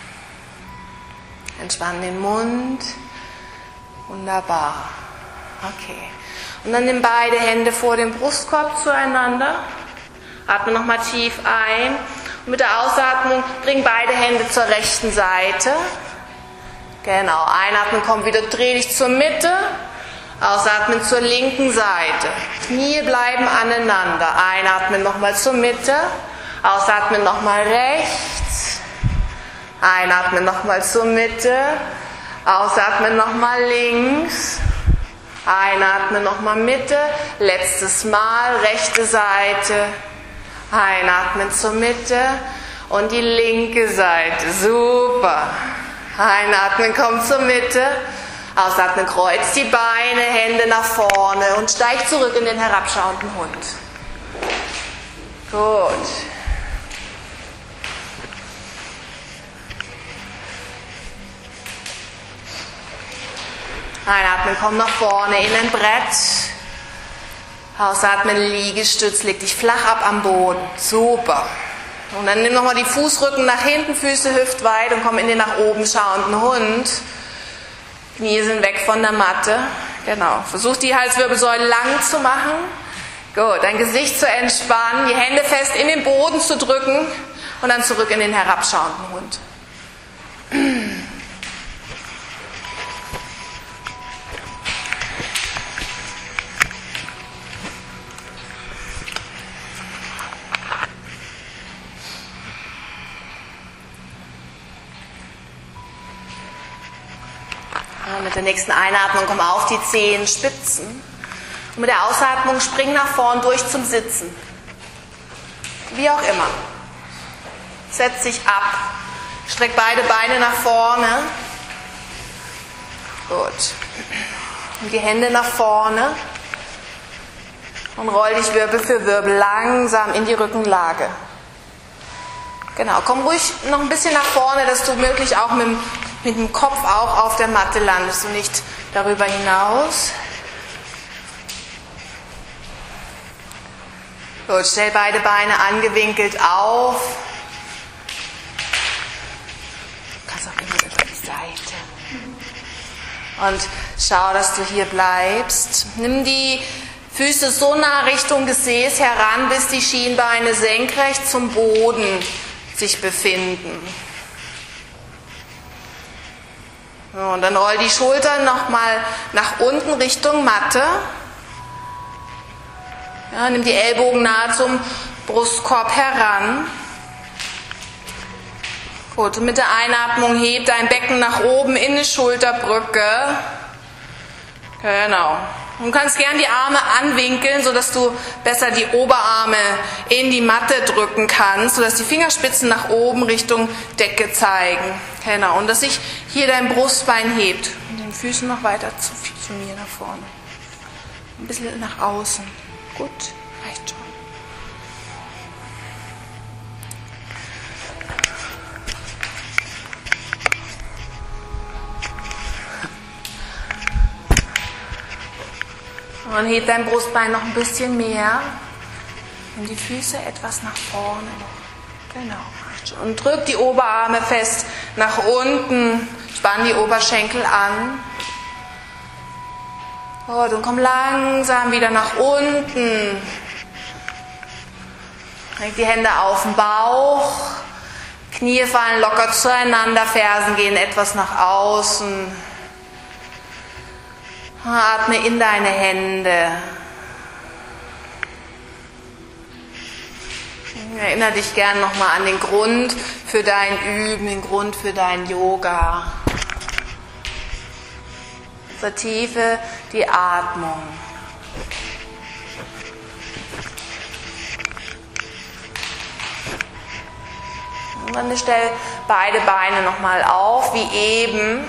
Entspann den Mund. Wunderbar. Okay. Und dann nimm beide Hände vor dem Brustkorb zueinander. Atme nochmal tief ein. Und mit der Ausatmung bring beide Hände zur rechten Seite. Genau. Einatmen, komm wieder, dreh dich zur Mitte. Ausatmen zur linken Seite. Knie bleiben aneinander. Einatmen nochmal zur Mitte. Ausatmen nochmal rechts. Einatmen nochmal zur Mitte. Ausatmen nochmal links. Einatmen nochmal Mitte. Letztes Mal. Rechte Seite. Einatmen zur Mitte. Und die linke Seite. Super. Einatmen, komm zur Mitte. Ausatmen, kreuz die Beine, Hände nach vorne und steig zurück in den herabschauenden Hund. Gut. Einatmen, komm nach vorne in ein Brett. Ausatmen, Liegestütz, leg dich flach ab am Boden. Super. Und dann nimm nochmal die Fußrücken nach hinten, Füße hüftweit und komm in den nach oben schauenden Hund. Knie sind weg von der Matte. Genau. Versuch die Halswirbelsäule lang zu machen. Gut. Dein Gesicht zu entspannen, die Hände fest in den Boden zu drücken und dann zurück in den herabschauenden Hund. Mit der nächsten Einatmung komm auf die Zehenspitzen. Und mit der Ausatmung spring nach vorn durch zum Sitzen. Wie auch immer. Setz dich ab. Streck beide Beine nach vorne. Gut. Und die Hände nach vorne. Und roll dich Wirbel für Wirbel langsam in die Rückenlage. Genau, komm ruhig noch ein bisschen nach vorne, dass du möglich auch mit dem Kopf auch auf der Matte landest und nicht darüber hinaus. Gut, stell beide Beine angewinkelt auf. Du kannst auch immer über die Seite. Und schau, dass du hier bleibst. Nimm die Füße so nah Richtung Gesäß heran, bis die Schienbeine senkrecht zum Boden sich befinden. Und dann roll die Schultern nochmal nach unten Richtung Matte. Ja, nimm die Ellbogen nahe zum Brustkorb heran. Gut, und mit der Einatmung heb dein Becken nach oben in die Schulterbrücke. Genau. Du kannst gern die Arme anwinkeln, sodass du besser die Oberarme in die Matte drücken kannst, sodass die Fingerspitzen nach oben Richtung Decke zeigen. Genau. Und dass sich hier dein Brustbein hebt. Und den Füßen noch weiter zu mir nach vorne. Ein bisschen nach außen. Gut, reicht schon. Und heb dein Brustbein noch ein bisschen mehr. Und die Füße etwas nach vorne. Genau. Und drück die Oberarme fest nach unten. Spann die Oberschenkel an. Gut, und komm langsam wieder nach unten. Leg die Hände auf den Bauch. Knie fallen locker zueinander. Fersen gehen etwas nach außen. Atme in deine Hände. Erinnere dich gern nochmal an den Grund für dein Üben, den Grund für dein Yoga. Vertiefe die Atmung. Und dann stell beide Beine nochmal auf, wie eben.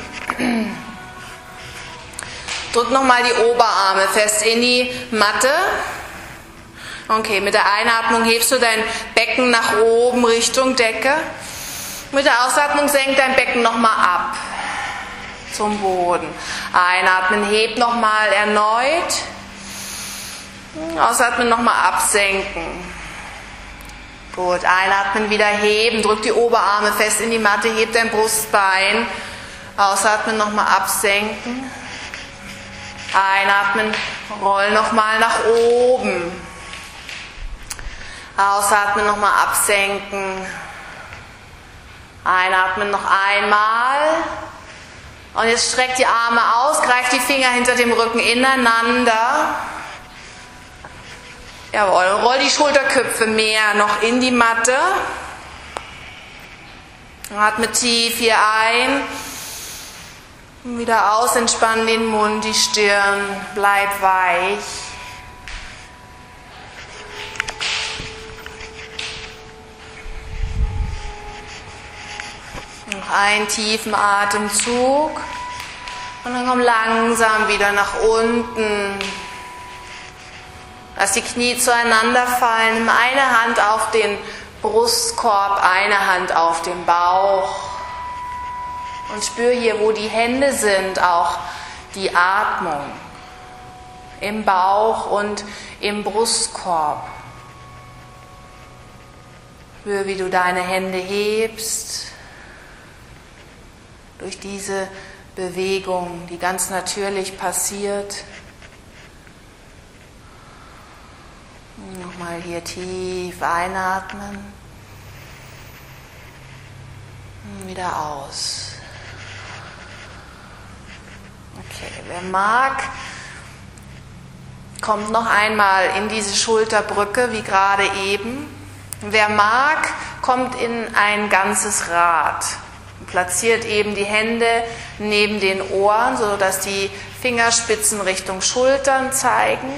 Drück nochmal die Oberarme fest in die Matte. Okay, mit der Einatmung hebst du dein Becken nach oben Richtung Decke. Mit der Ausatmung senk dein Becken nochmal ab zum Boden. Einatmen, heb nochmal erneut. Ausatmen, nochmal absenken. Gut, einatmen, wieder heben. Drück die Oberarme fest in die Matte, heb dein Brustbein. Ausatmen, nochmal absenken. Einatmen, roll nochmal nach oben. Ausatmen, nochmal absenken. Einatmen noch einmal. Und jetzt streck die Arme aus, greif die Finger hinter dem Rücken ineinander. Jawohl, roll die Schulterköpfe mehr noch in die Matte. Atme tief hier ein. Und wieder aus, entspann den Mund, die Stirn, bleib weich. Noch einen tiefen Atemzug. Und dann komm langsam wieder nach unten. Lass die Knie zueinander fallen. Nimm eine Hand auf den Brustkorb, eine Hand auf den Bauch. Und spür hier, wo die Hände sind, auch die Atmung im Bauch und im Brustkorb. Spür, wie du deine Hände hebst durch diese Bewegung, die ganz natürlich passiert. Nochmal hier tief einatmen. Wieder aus. Okay, wer mag, kommt noch einmal in diese Schulterbrücke, wie gerade eben. Wer mag, kommt in ein ganzes Rad. Platziert eben die Hände neben den Ohren, sodass die Fingerspitzen Richtung Schultern zeigen.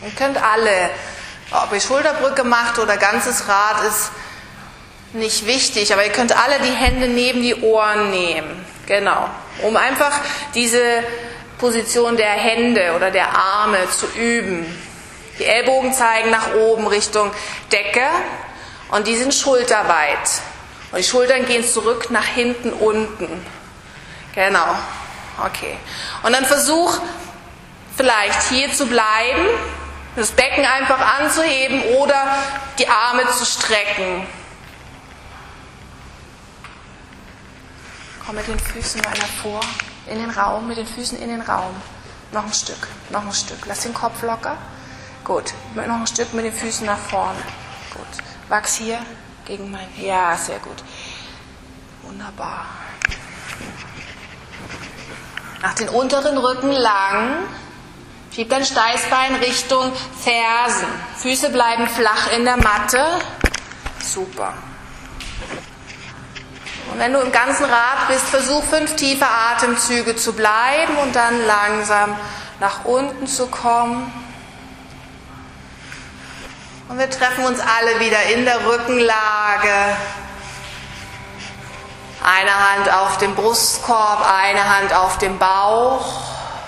Ihr könnt alle, ob ihr Schulterbrücke macht oder ganzes Rad, ist nicht wichtig, aber ihr könnt alle die Hände neben die Ohren nehmen. Genau, um einfach diese Position der Hände oder der Arme zu üben. Die Ellbogen zeigen nach oben Richtung Decke und die sind schulterweit. Und die Schultern gehen zurück nach hinten unten. Genau, okay. Und dann versuch vielleicht hier zu bleiben, das Becken einfach anzuheben oder die Arme zu strecken. Komm mit den Füßen weiter vor, in den Raum, mit den Füßen in den Raum. Noch ein Stück, noch ein Stück. Lass den Kopf locker. Gut, noch ein Stück mit den Füßen nach vorne. Gut, wachs hier gegen mein... Ja, sehr gut. Wunderbar. Mach den unteren Rücken lang. Schieb dein Steißbein Richtung Fersen. Füße bleiben flach in der Matte. Super. Und wenn du im ganzen Rad bist, versuch 5 tiefe Atemzüge zu bleiben und dann langsam nach unten zu kommen. Und wir treffen uns alle wieder in der Rückenlage. Eine Hand auf dem Brustkorb, eine Hand auf dem Bauch.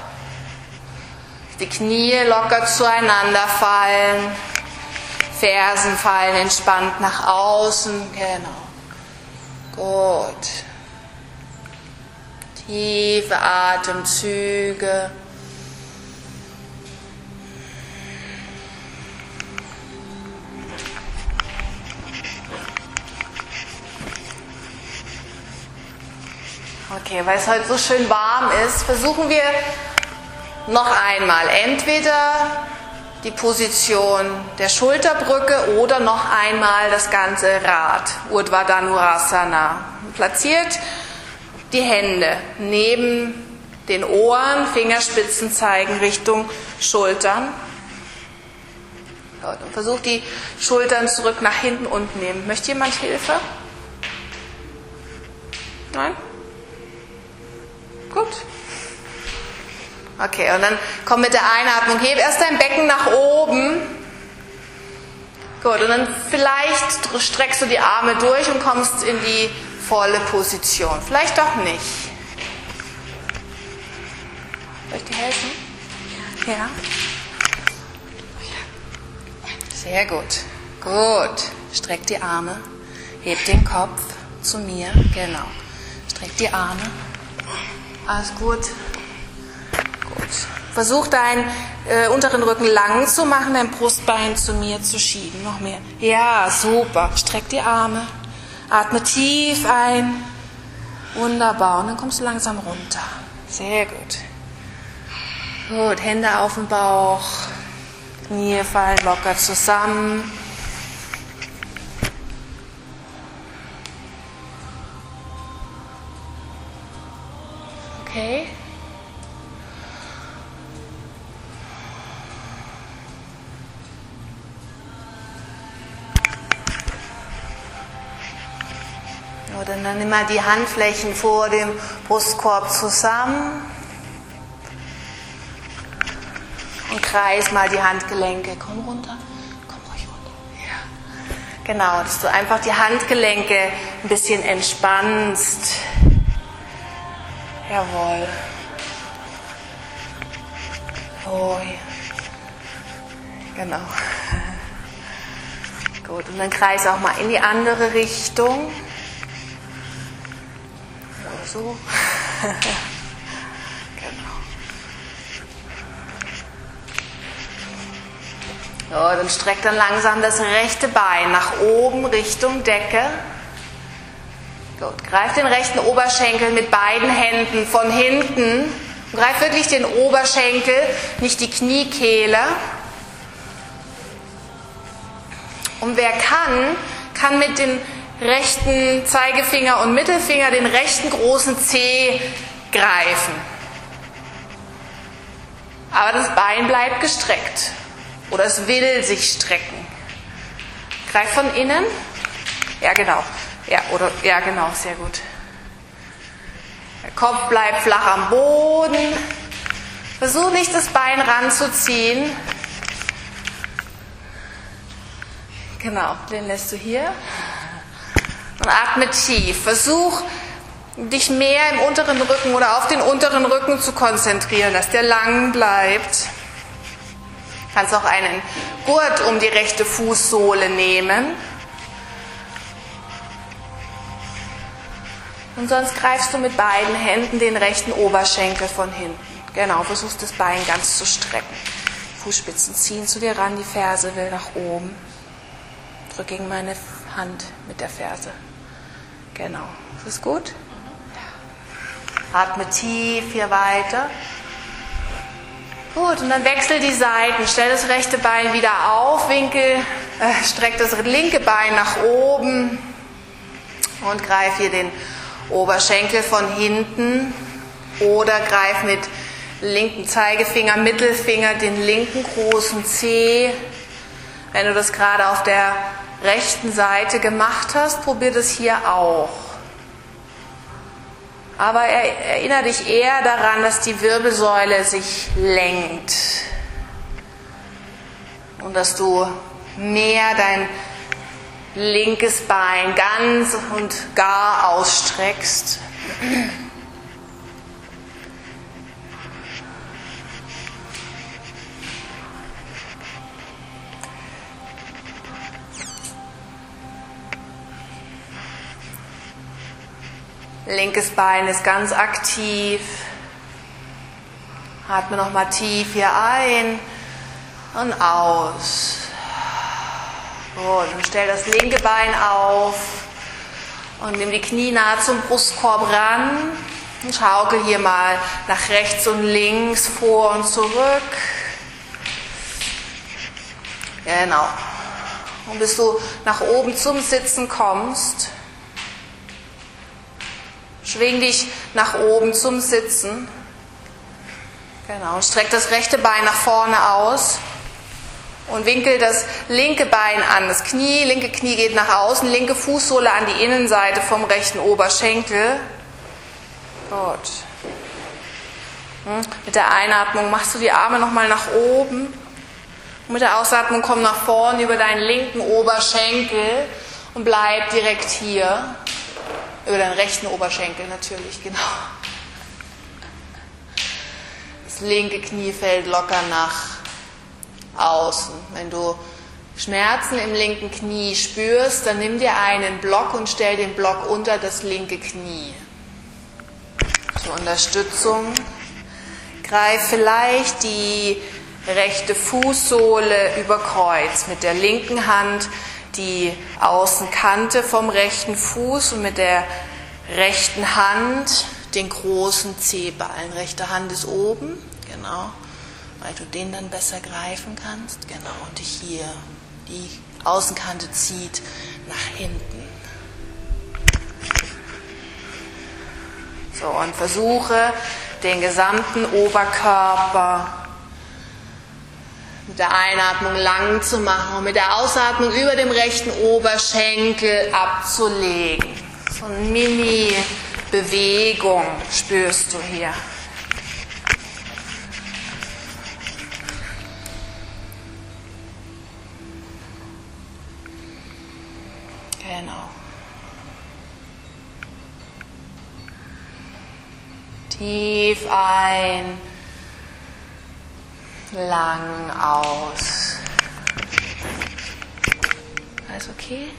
Die Knie locker zueinander fallen. Fersen fallen entspannt nach außen. Genau. Gut. Tiefe Atemzüge. Okay, weil es heute so schön warm ist, versuchen wir noch einmal entweder die Position der Schulterbrücke oder noch einmal das ganze Rad, Urdhva Dhanurasana. Platziert die Hände neben den Ohren, Fingerspitzen zeigen Richtung Schultern. Und versucht die Schultern zurück nach hinten und nehmen. Möchte jemand Hilfe? Nein? Gut. Okay, und dann komm mit der Einatmung, heb erst dein Becken nach oben. Gut, und dann vielleicht streckst du die Arme durch und kommst in die volle Position. Vielleicht doch nicht. Soll ich dir helfen? Ja. Sehr gut. Gut. Streck die Arme. Heb den Kopf zu mir. Genau. Streck die Arme. Alles gut. Gut. Versuch deinen unteren Rücken lang zu machen, dein Brustbein zu mir zu schieben. Noch mehr. Ja, super. Streck die Arme. Atme tief ein. Wunderbar. Und dann kommst du langsam runter. Sehr gut. Gut. Hände auf den Bauch. Knie fallen locker zusammen. Okay. Oder dann nimm mal die Handflächen vor dem Brustkorb zusammen und kreis mal die Handgelenke. Komm runter, komm ruhig runter. Ja. Genau, dass du einfach die Handgelenke ein bisschen entspannst. Jawohl. Oh, ja. Genau. Gut, und dann kreis auch mal in die andere Richtung. So. Genau. So, dann streck dann langsam das rechte Bein nach oben Richtung Decke. Gut, greif den rechten Oberschenkel mit beiden Händen von hinten. Greif wirklich den Oberschenkel, nicht die Kniekehle. Und wer kann mit den rechten Zeigefinger und Mittelfinger den rechten großen Zeh greifen. Aber das Bein bleibt gestreckt. Oder es will sich strecken. Greif von innen. Ja, genau. Ja, genau, sehr gut. Der Kopf bleibt flach am Boden. Versuch nicht, das Bein ranzuziehen. Genau, den lässt du hier. Und atme tief. Versuch, dich mehr im unteren Rücken oder auf den unteren Rücken zu konzentrieren, dass der lang bleibt. Du kannst auch einen Gurt um die rechte Fußsohle nehmen. Und sonst greifst du mit beiden Händen den rechten Oberschenkel von hinten. Genau, versuchst das Bein ganz zu strecken. Fußspitzen ziehen zu dir ran, die Ferse will nach oben. Drück gegen meine Hand mit der Ferse. Genau. Ist das gut? Ja. Atme tief hier weiter. Gut, und dann wechsel die Seiten. Stell das rechte Bein wieder auf, streck das linke Bein nach oben und greif hier den Oberschenkel von hinten oder greif mit linken Zeigefinger, Mittelfinger den linken großen Zeh. Wenn du das gerade auf der rechten Seite gemacht hast, probier das hier auch. Aber erinnere dich eher daran, dass die Wirbelsäule sich lenkt und dass du mehr dein linkes Bein ganz und gar ausstreckst. Linkes Bein ist ganz aktiv. Atme nochmal tief hier ein und aus. Gut, und stell das linke Bein auf und nimm die Knie nahe zum Brustkorb ran und schaukel hier mal nach rechts und links, vor und zurück. Genau. Und bis du nach oben zum Sitzen kommst, schwing dich nach oben zum Sitzen. Genau. Streck das rechte Bein nach vorne aus. Und winkel das linke Bein an. Das linke Knie geht nach außen, linke Fußsohle an die Innenseite vom rechten Oberschenkel. Gut. Mit der Einatmung machst du die Arme nochmal nach oben. Und mit der Ausatmung komm nach vorne über deinen linken Oberschenkel und bleib direkt hier. Über deinen rechten Oberschenkel natürlich, genau. Das linke Knie fällt locker nach außen. Wenn du Schmerzen im linken Knie spürst, dann nimm dir einen Block und stell den Block unter das linke Knie. Zur Unterstützung. Greif vielleicht die rechte Fußsohle über Kreuz. Mit der linken Hand die Außenkante vom rechten Fuß und mit der rechten Hand den großen Zehballen. Rechte Hand ist oben, genau. Weil du den dann besser greifen kannst. Genau, und dich hier, die Außenkante zieht nach hinten. So, und versuche den gesamten Oberkörper mit der Einatmung lang zu machen und mit der Ausatmung über dem rechten Oberschenkel abzulegen. So eine Mini-Bewegung spürst du hier. Genau. Tief ein, lang aus. Alles okay?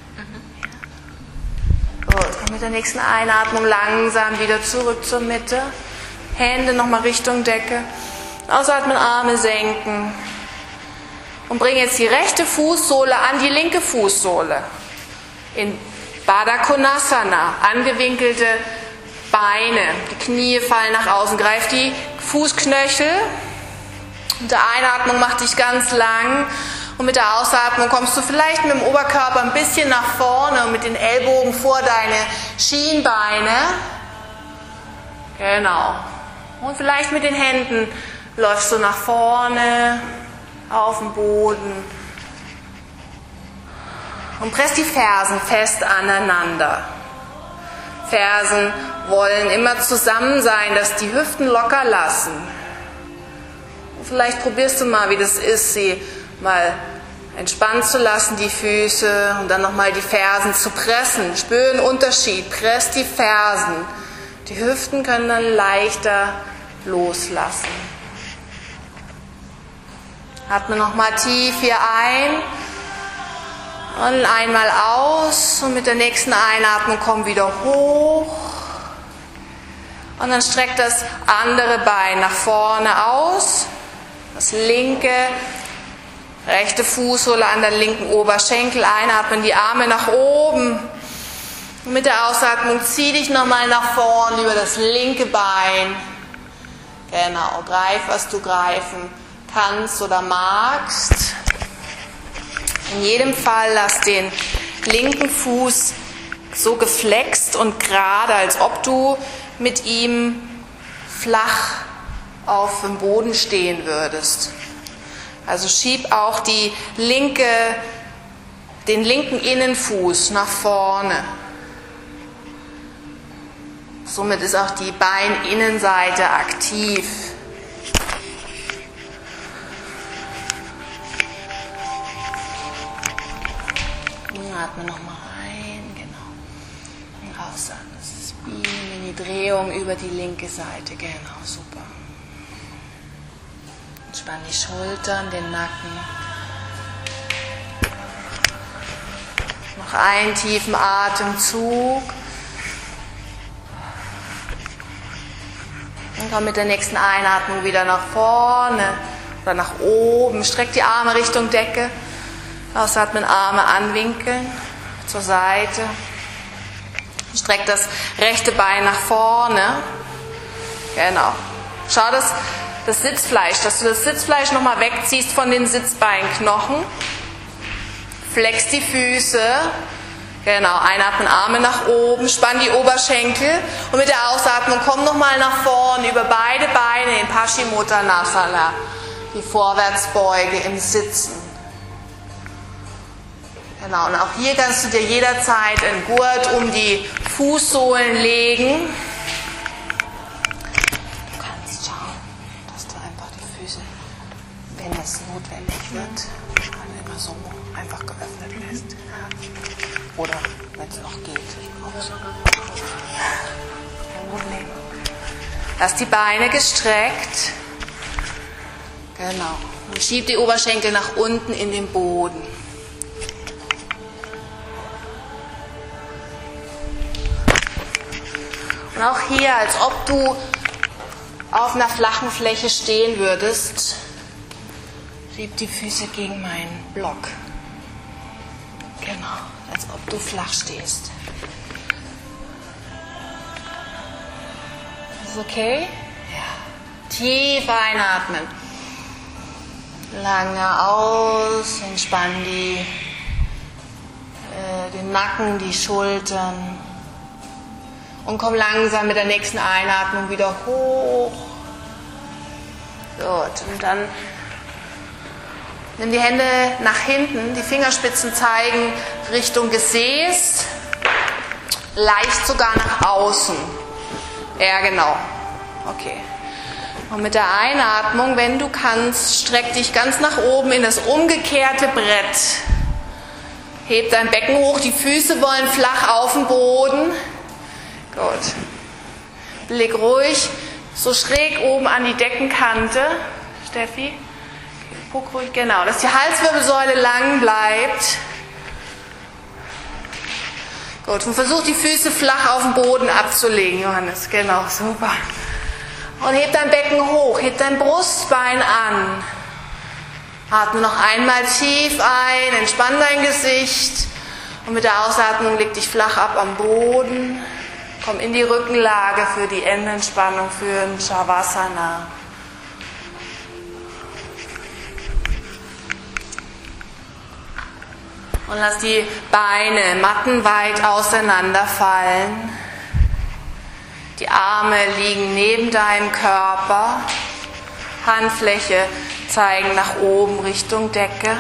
Ja. Gut, und mit der nächsten Einatmung langsam wieder zurück zur Mitte. Hände nochmal Richtung Decke. Ausatmen, Arme senken. Und bring jetzt die rechte Fußsohle an die linke Fußsohle. In Baddha Konasana, angewinkelte Beine, die Knie fallen nach außen, greif die Fußknöchel, mit der Einatmung mach dich ganz lang und mit der Ausatmung kommst du vielleicht mit dem Oberkörper ein bisschen nach vorne und mit den Ellbogen vor deine Schienbeine, genau, und vielleicht mit den Händen läufst du nach vorne auf den Boden. Und presst die Fersen fest aneinander. Fersen wollen immer zusammen sein, dass die Hüften locker lassen. Und vielleicht probierst du mal, wie das ist, sie mal entspannt zu lassen, die Füße, und dann nochmal die Fersen zu pressen. Spür den Unterschied, presst die Fersen. Die Hüften können dann leichter loslassen. Atme nochmal tief hier ein und einmal aus, und mit der nächsten Einatmung komm wieder hoch. Und dann streck das andere Bein nach vorne aus, das linke, rechte Fußsohle an der linken Oberschenkel, einatmen, die Arme nach oben. Und mit der Ausatmung zieh dich nochmal nach vorne über das linke Bein. Genau, greif, was du greifen kannst oder magst. In jedem Fall lass den linken Fuß so geflext und gerade, als ob du mit ihm flach auf dem Boden stehen würdest. Also schieb auch den linken Innenfuß nach vorne. Somit ist auch die Beininnenseite aktiv. Atme nochmal ein, genau. Und ausatmen. Das ist wie eine Mini-Drehung über die linke Seite. Genau, super. Entspann die Schultern, den Nacken. Noch einen tiefen Atemzug. Und komm mit der nächsten Einatmung wieder nach vorne oder nach oben. Streck die Arme Richtung Decke. Ausatmen, Arme anwinkeln, zur Seite. Streck das rechte Bein nach vorne. Genau. Schau, dass du das Sitzfleisch nochmal wegziehst von den Sitzbeinknochen. Flex die Füße. Genau, einatmen, Arme nach oben, spann die Oberschenkel. Und mit der Ausatmung komm nochmal nach vorne über beide Beine in Paschimottanasana. Die Vorwärtsbeuge im Sitzen. Genau, und auch hier kannst du dir jederzeit einen Gurt um die Fußsohlen legen. Du kannst schauen, dass du einfach die Füße, wenn es notwendig wird, dann immer so einfach geöffnet lässt. Oder wenn es noch geht. Kein Problem. Lass die Beine gestreckt. Genau. Und schieb die Oberschenkel nach unten in den Boden. Und auch hier, als ob du auf einer flachen Fläche stehen würdest, schieb die Füße gegen meinen Block. Genau, als ob du flach stehst. Ist das okay? Ja. Tief einatmen. Lange aus, entspann den Nacken, die Schultern. Und komm langsam mit der nächsten Einatmung wieder hoch. Gut, und dann nimm die Hände nach hinten, die Fingerspitzen zeigen Richtung Gesäß, leicht sogar nach außen. Ja, genau. Okay. Und mit der Einatmung, wenn du kannst, streck dich ganz nach oben in das umgekehrte Brett. Heb dein Becken hoch, die Füße wollen flach auf den Boden. Gut. Blick ruhig so schräg oben an die Deckenkante. Steffi, guck ruhig, genau, dass die Halswirbelsäule lang bleibt. Gut, und versuch die Füße flach auf den Boden abzulegen, Johannes. Genau, super. Und heb dein Becken hoch, heb dein Brustbein an. Atme noch einmal tief ein, entspann dein Gesicht. Und mit der Ausatmung leg dich flach ab am Boden. Komm in die Rückenlage für die Endentspannung, für ein Shavasana. Und lass die Beine mattenweit auseinanderfallen. Die Arme liegen neben deinem Körper. Handfläche zeigen nach oben Richtung Decke.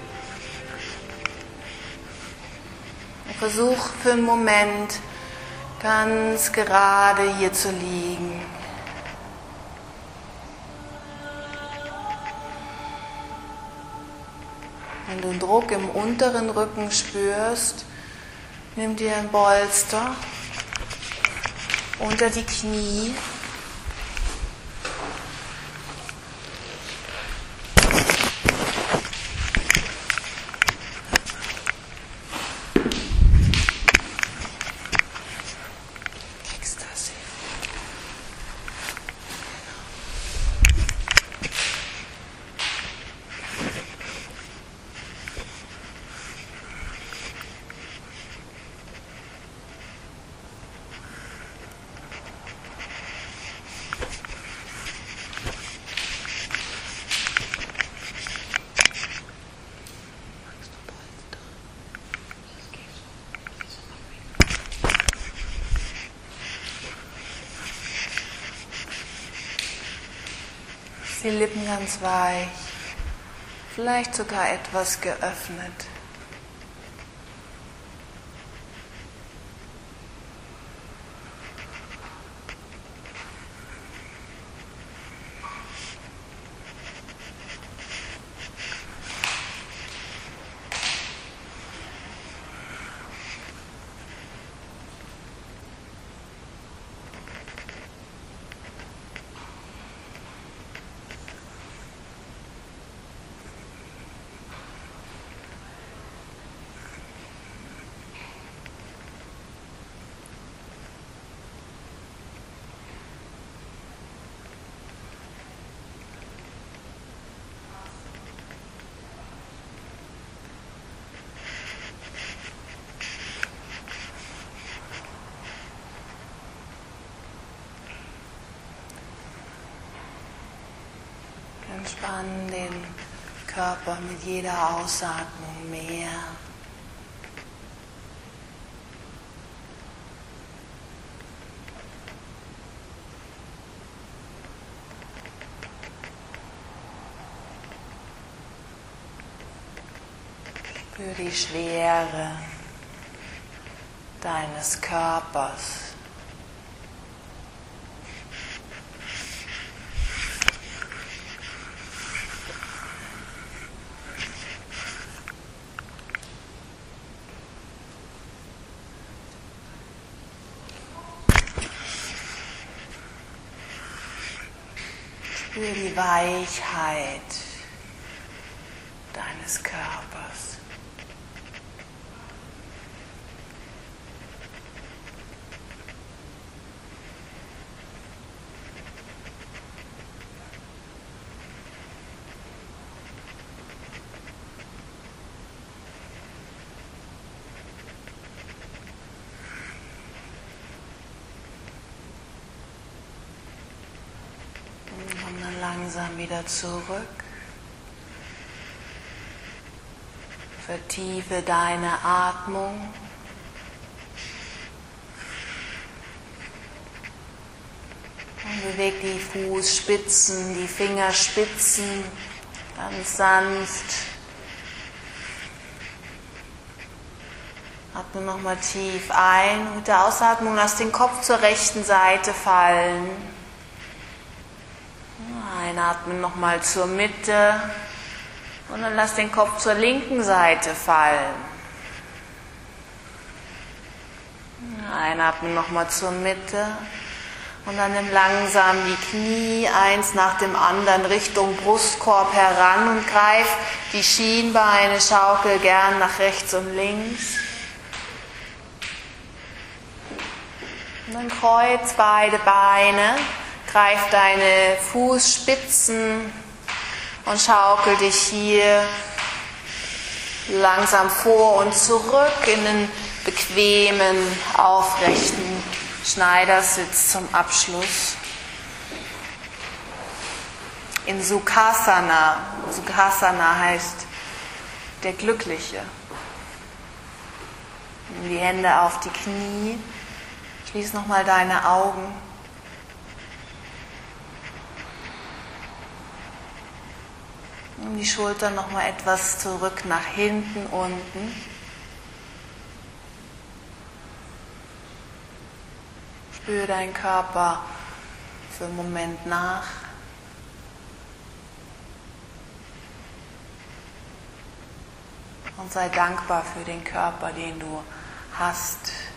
Versuch für einen Moment ganz gerade hier zu liegen. Wenn du einen Druck im unteren Rücken spürst, nimm dir ein Bolster unter die Knie. Die Lippen ganz weich, vielleicht sogar etwas geöffnet. Entspann den Körper mit jeder Ausatmung mehr. Spür die Schwere deines Körpers. Spür die Weichheit deines Körpers. Und dann langsam wieder zurück. Vertiefe deine Atmung. Und beweg die Fußspitzen, die Fingerspitzen ganz sanft. Atme nochmal tief ein und mit der Ausatmung lass den Kopf zur rechten Seite fallen. Einatmen nochmal zur Mitte und dann lass den Kopf zur linken Seite fallen. Einatmen nochmal zur Mitte und dann nimm langsam die Knie eins nach dem anderen Richtung Brustkorb heran und greif die Schienbeine, schaukel gern nach rechts und links. Und dann kreuz beide Beine. Greif deine Fußspitzen und schaukel dich hier langsam vor und zurück in den bequemen, aufrechten Schneidersitz zum Abschluss. In Sukhasana. Sukhasana heißt der Glückliche. Nimm die Hände auf die Knie. Schließ nochmal deine Augen. Nimm die Schultern nochmal etwas zurück nach hinten, unten. Spür deinen Körper für einen Moment nach. Und sei dankbar für den Körper, den du hast.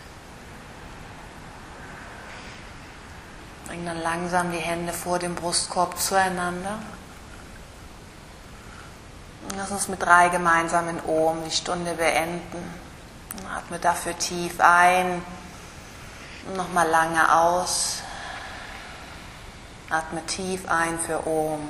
Bring dann langsam die Hände vor dem Brustkorb zueinander. Und lass uns mit 3 gemeinsamen Om die Stunde beenden. Atme dafür tief ein und nochmal lange aus. Atme tief ein für Om.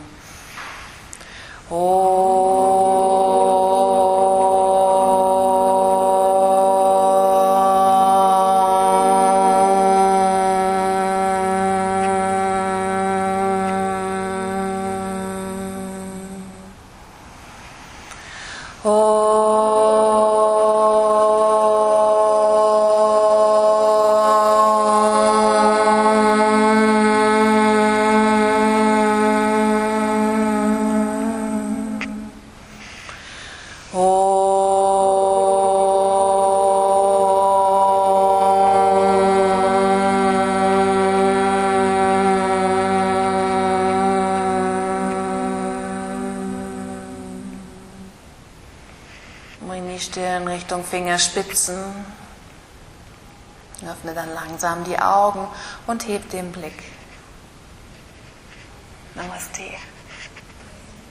Bring die Stirn Richtung Fingerspitzen. Öffne dann langsam die Augen und heb den Blick. Namaste.